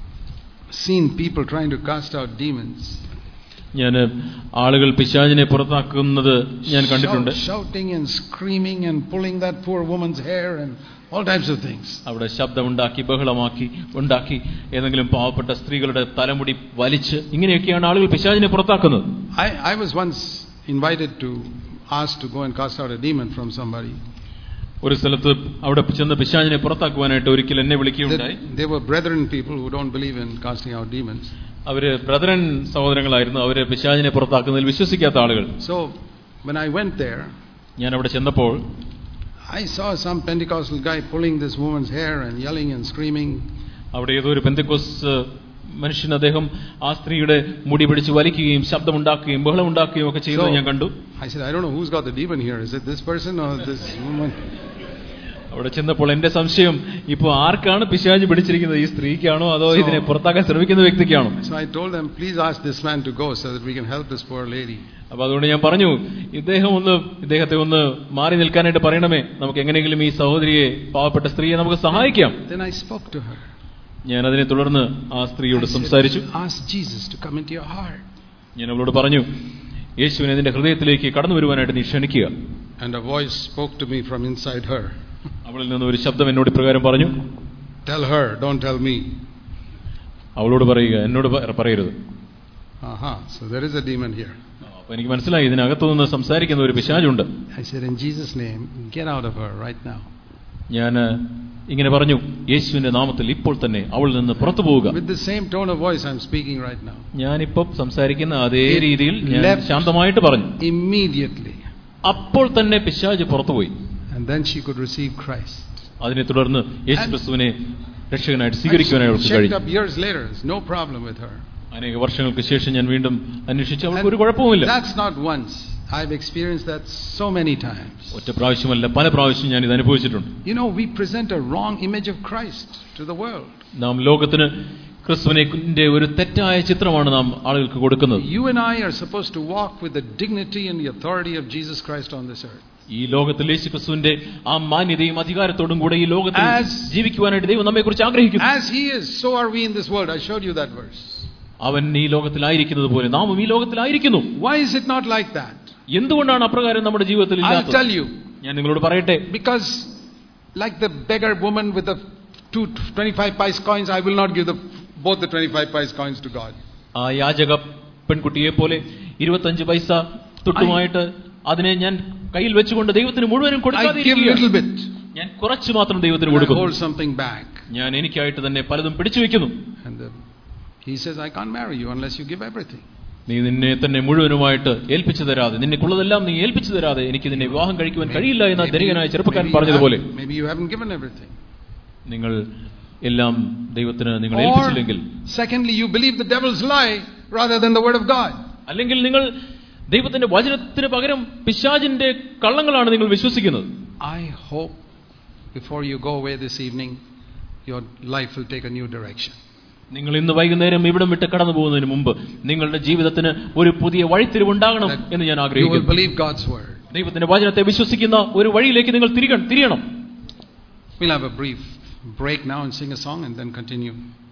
seen people trying to cast out demons. ഞാൻ ആളുകൾ പിശാചിനെ പുറത്താക്കുന്നത് ഞാൻ കണ്ടിട്ടുണ്ട്. Shouting and screaming and pulling that poor woman's hair and all types of things. അവിടെ ശബ്ദമുണ്ടാക്കി ബഹളമാക്കി ഉണ്ടാക്കി ഏതെങ്കിലും പാവപ്പെട്ട സ്ത്രീകളുടെ തലമുടി വലിച്ച് ഇങ്ങനെയൊക്കെയാണ് ആളുകൾ പിശാചിനെ പുറത്താക്കുന്നത്. I I was once invited to ask to go and cast out a demon from somebody. ഒരു സ്ഥലത്ത് അവിടെ ചെന്ന് പിശാചിനെ പുറത്താക്കുവാനായിട്ട് ഒരിക്കൽ എന്നെ വിളിക്കുകയുണ്ടായി. They were brethren people who don't believe in casting out demons. അവര് ബ്രദറൻ സഹോദരങ്ങളായിരുന്നു. അവര് പിശാചിനെ പുറത്താക്കുന്നതിൽ വിശ്വസിക്കാത്ത ആളുകൾ. So when I went there, ഞാൻ അവിടെ ചെന്നപ്പോൾ I saw some Pentecostal guy pulling this woman's hair and yelling and screaming. അവിടെ ഏതോ ഒരു പെന്തക്കോസ്ത് മനുഷ്യൻ അദ്ദേഹം ആ സ്ത്രീയുടെ മുടി പിടിച്ച് വലിക്കുകയും ശബ്ദമുണ്ടാക്കുകയും ബഹളമുണ്ടാക്കുകയും ഒക്കെ ചെയ്യുന്നത് ഞാൻ കണ്ടു. I said, I don't know who's got the demon here. Is it this person or this woman? അവിടെ ചെന്നപ്പോൾ എന്റെ സംശയം, ഇപ്പോൾ ആർക്കാണ് പിശാച് പിടിച്ചിരിക്കുന്നത്, ഈ സ്ത്രീക്കാണോ അതോ ഇതിനെ പുറത്താക്കാൻ ശ്രമിക്കുന്ന വ്യക്തിക്കാണോ? So I told them, please ask this man to go so that we can help this poor lady. അപ്പൊ അതുകൊണ്ട് ഞാൻ പറഞ്ഞു, ഇദ്ദേഹം ഒന്ന് ഇദ്ദേഹത്തെ ഒന്ന് മാറി നിൽക്കാനായിട്ട് പറയണമേ, നമുക്ക് എങ്ങനെയെങ്കിലും ഈ സഹോദരിയെ, പാവപ്പെട്ട സ്ത്രീയെ നമുക്ക് സഹായിക്കാം. Then I spoke to her. ഞാൻ അതിനെ തുടർന്ന് ആ സ്ത്രീയോട് സംസാരിച്ചു. Ask Jesus to come into your heart. ഞാൻ അവളോട് പറഞ്ഞു, യേശുവിനെ നിന്റെ ഹൃദയത്തിലേക്ക് കടന്നു വരുവാനായിട്ട് നീ ക്ഷണിക്കുക. And a voice spoke to me from inside her. അവളിൽ നിന്ന് ഒരു ശബ്ദം എന്നോട് ഇപ്രകാരം പറഞ്ഞു, Tell her, don't tell me. അവളോട് പറയുക, എന്നോട് പറയരുത്. Aha, so there is a demon here. അപ്പൊ എനിക്ക് മനസ്സിലായി, ഇതിനകത്തു നിന്ന് സംസാരിക്കുന്ന ഒരു പിശാചുണ്ട്. I said, in Jesus' name, get out of her right now. ഞാൻ ഇങ്ങനെ പറഞ്ഞു, യേശുവിന്റെ നാമത്തിൽ ഇപ്പോൾ തന്നെ അവളിൽ നിന്ന് പുറത്തു പോവുക. With the same tone of voice I'm speaking right now. ഞാനിപ്പോൾ സംസാരിക്കുന്ന അതേ രീതിയിൽ ഞാൻ ശാന്തമായിട്ട് പറഞ്ഞു. Immediately. അപ്പോൾ തന്നെ പിശാച് പുറത്തുപോയി. And then she could receive Christ. അതിനെ തുടർന്ന് യേശുക്രിസ്തുവിനെ രക്ഷകനായിട്ട് സ്വീകരിക്കുവാനായി അവൾക്ക് കഴിഞ്ഞു. Checked up years later, there's no problem with her. അനേക വർഷങ്ങൾക്ക് ശേഷം ഞാൻ വീണ്ടും അന്വേഷിച്ചു, അവൾക്ക് ഒരു കുഴപ്പവുമില്ല. That's not once. I've experienced that so many times. ഒറ്റ പ്രാവശ്യമല്ല, പല പ്രാവശ്യം ഞാൻ ഇത് അനുഭവിച്ചിട്ടുണ്ട്. You know, we present a wrong image of Christ to the world. നാം ലോകത്തിന് ക്രിസ്തുവിന്റെ ഒരു തെറ്റായ ചിത്രമാണ് നാം ആളുകൾക്ക് കൊടുക്കുന്നത്. You and I are supposed to walk with the dignity and the authority of Jesus Christ on this earth. ഈ ലോകത്തിൽ യേശുക്രിസ്തുവിന്റെ ആ മാന്യതയും അധികാരത്തോടും കൂടെ ഈ ലോകത്തിൽ ജീവിക്കുവാനായിട്ട് ദൈവം നമ്മെ കുറിച്ച് ആഗ്രഹിക്കുന്നു. As he is, so are we in this world. I showed you that verse. അവൻ ഈ ലോകത്തിലായിരിക്കുന്നത് പോലെ നാമും ഈ ലോകത്തിലായിരിക്കുന്നു. Why is it not like that? എന്തുകൊണ്ടാണ് അപ്രകാരം നമ്മുടെ ജീവിതത്തിൽ ഇല്ലാത്തത്? I'll tell you. ഞാൻ നിങ്ങളോട് പറയട്ടെ. Because like the beggar woman with the two twenty-five paise coins, I will not give the both the twenty-five paise coins to God. ആ യാചക പെൺകുട്ടിയെ പോലെ ഇരുപത്തഞ്ച് പൈസ തുട്ടുമായിട്ട് അതിനെ ഞാൻ കയ്യിൽ വെച്ചുകൊണ്ട് ദൈവത്തിന് മുഴുവനും കൊടുക്കാതിരിക്കുക. ഞാൻ കുറച്ച് മാത്രം ദൈവത്തിന് കൊടുക്കും. Hold something back. ഞാൻ എനിക്കായിട്ട് തന്നെ പലതും പിടിച്ചു വെക്കുന്നു. And the, he says, I can't marry you unless you give everything. നീ നിന്നെ തന്നെ മുഴുവനുമായിട്ട് ഏൽപ്പിച്ചു തരാതെ, നിന്നെക്കുള്ളതെല്ലാം നീ ഏൽപ്പിച്ചു തരാതെ എനിക്ക് നിന്നെ വിവാഹം കഴിക്കുവാൻ കഴിയില്ല എന്ന ധനികനായ ചെറുപ്പക്കാരൻ പറഞ്ഞതുപോലെ, maybe you haven't given everything. നിങ്ങൾ എല്ലാം ദൈവത്തിന് നിങ്ങൾ ഏൽപ്പിച്ചില്ലെങ്കിൽ, secondly, you believe the devil's lie rather than the word of God. അല്ലെങ്കിൽ നിങ്ങൾ ദൈവത്തിന്റെ വചനത്തിന് പകരം പിശാചിന്റെ കള്ളങ്ങളാണ് നിങ്ങൾ വിശ്വസിക്കുന്നത്. I hope before you go away this evening, your life will take a new direction. നിങ്ങൾ ഇന്ന് വൈകുന്നേരം ഇവിടം വിട്ട് കടന്നു പോകുന്നതിന് മുമ്പ് നിങ്ങളുടെ ജീവിതത്തിന് ഒരു പുതിയ വഴിത്തിരിവുണ്ടാകണം എന്ന് ഞാൻ ആഗ്രഹിക്കുന്നു. You will believe God's word. ദൈവത്തിന്റെ വചനത്തെ വിശ്വസിക്കുന്ന ഒരു വഴിയിലേക്ക് നിങ്ങൾ തിരിയണം. We'll have a brief break now and sing a song and then continue.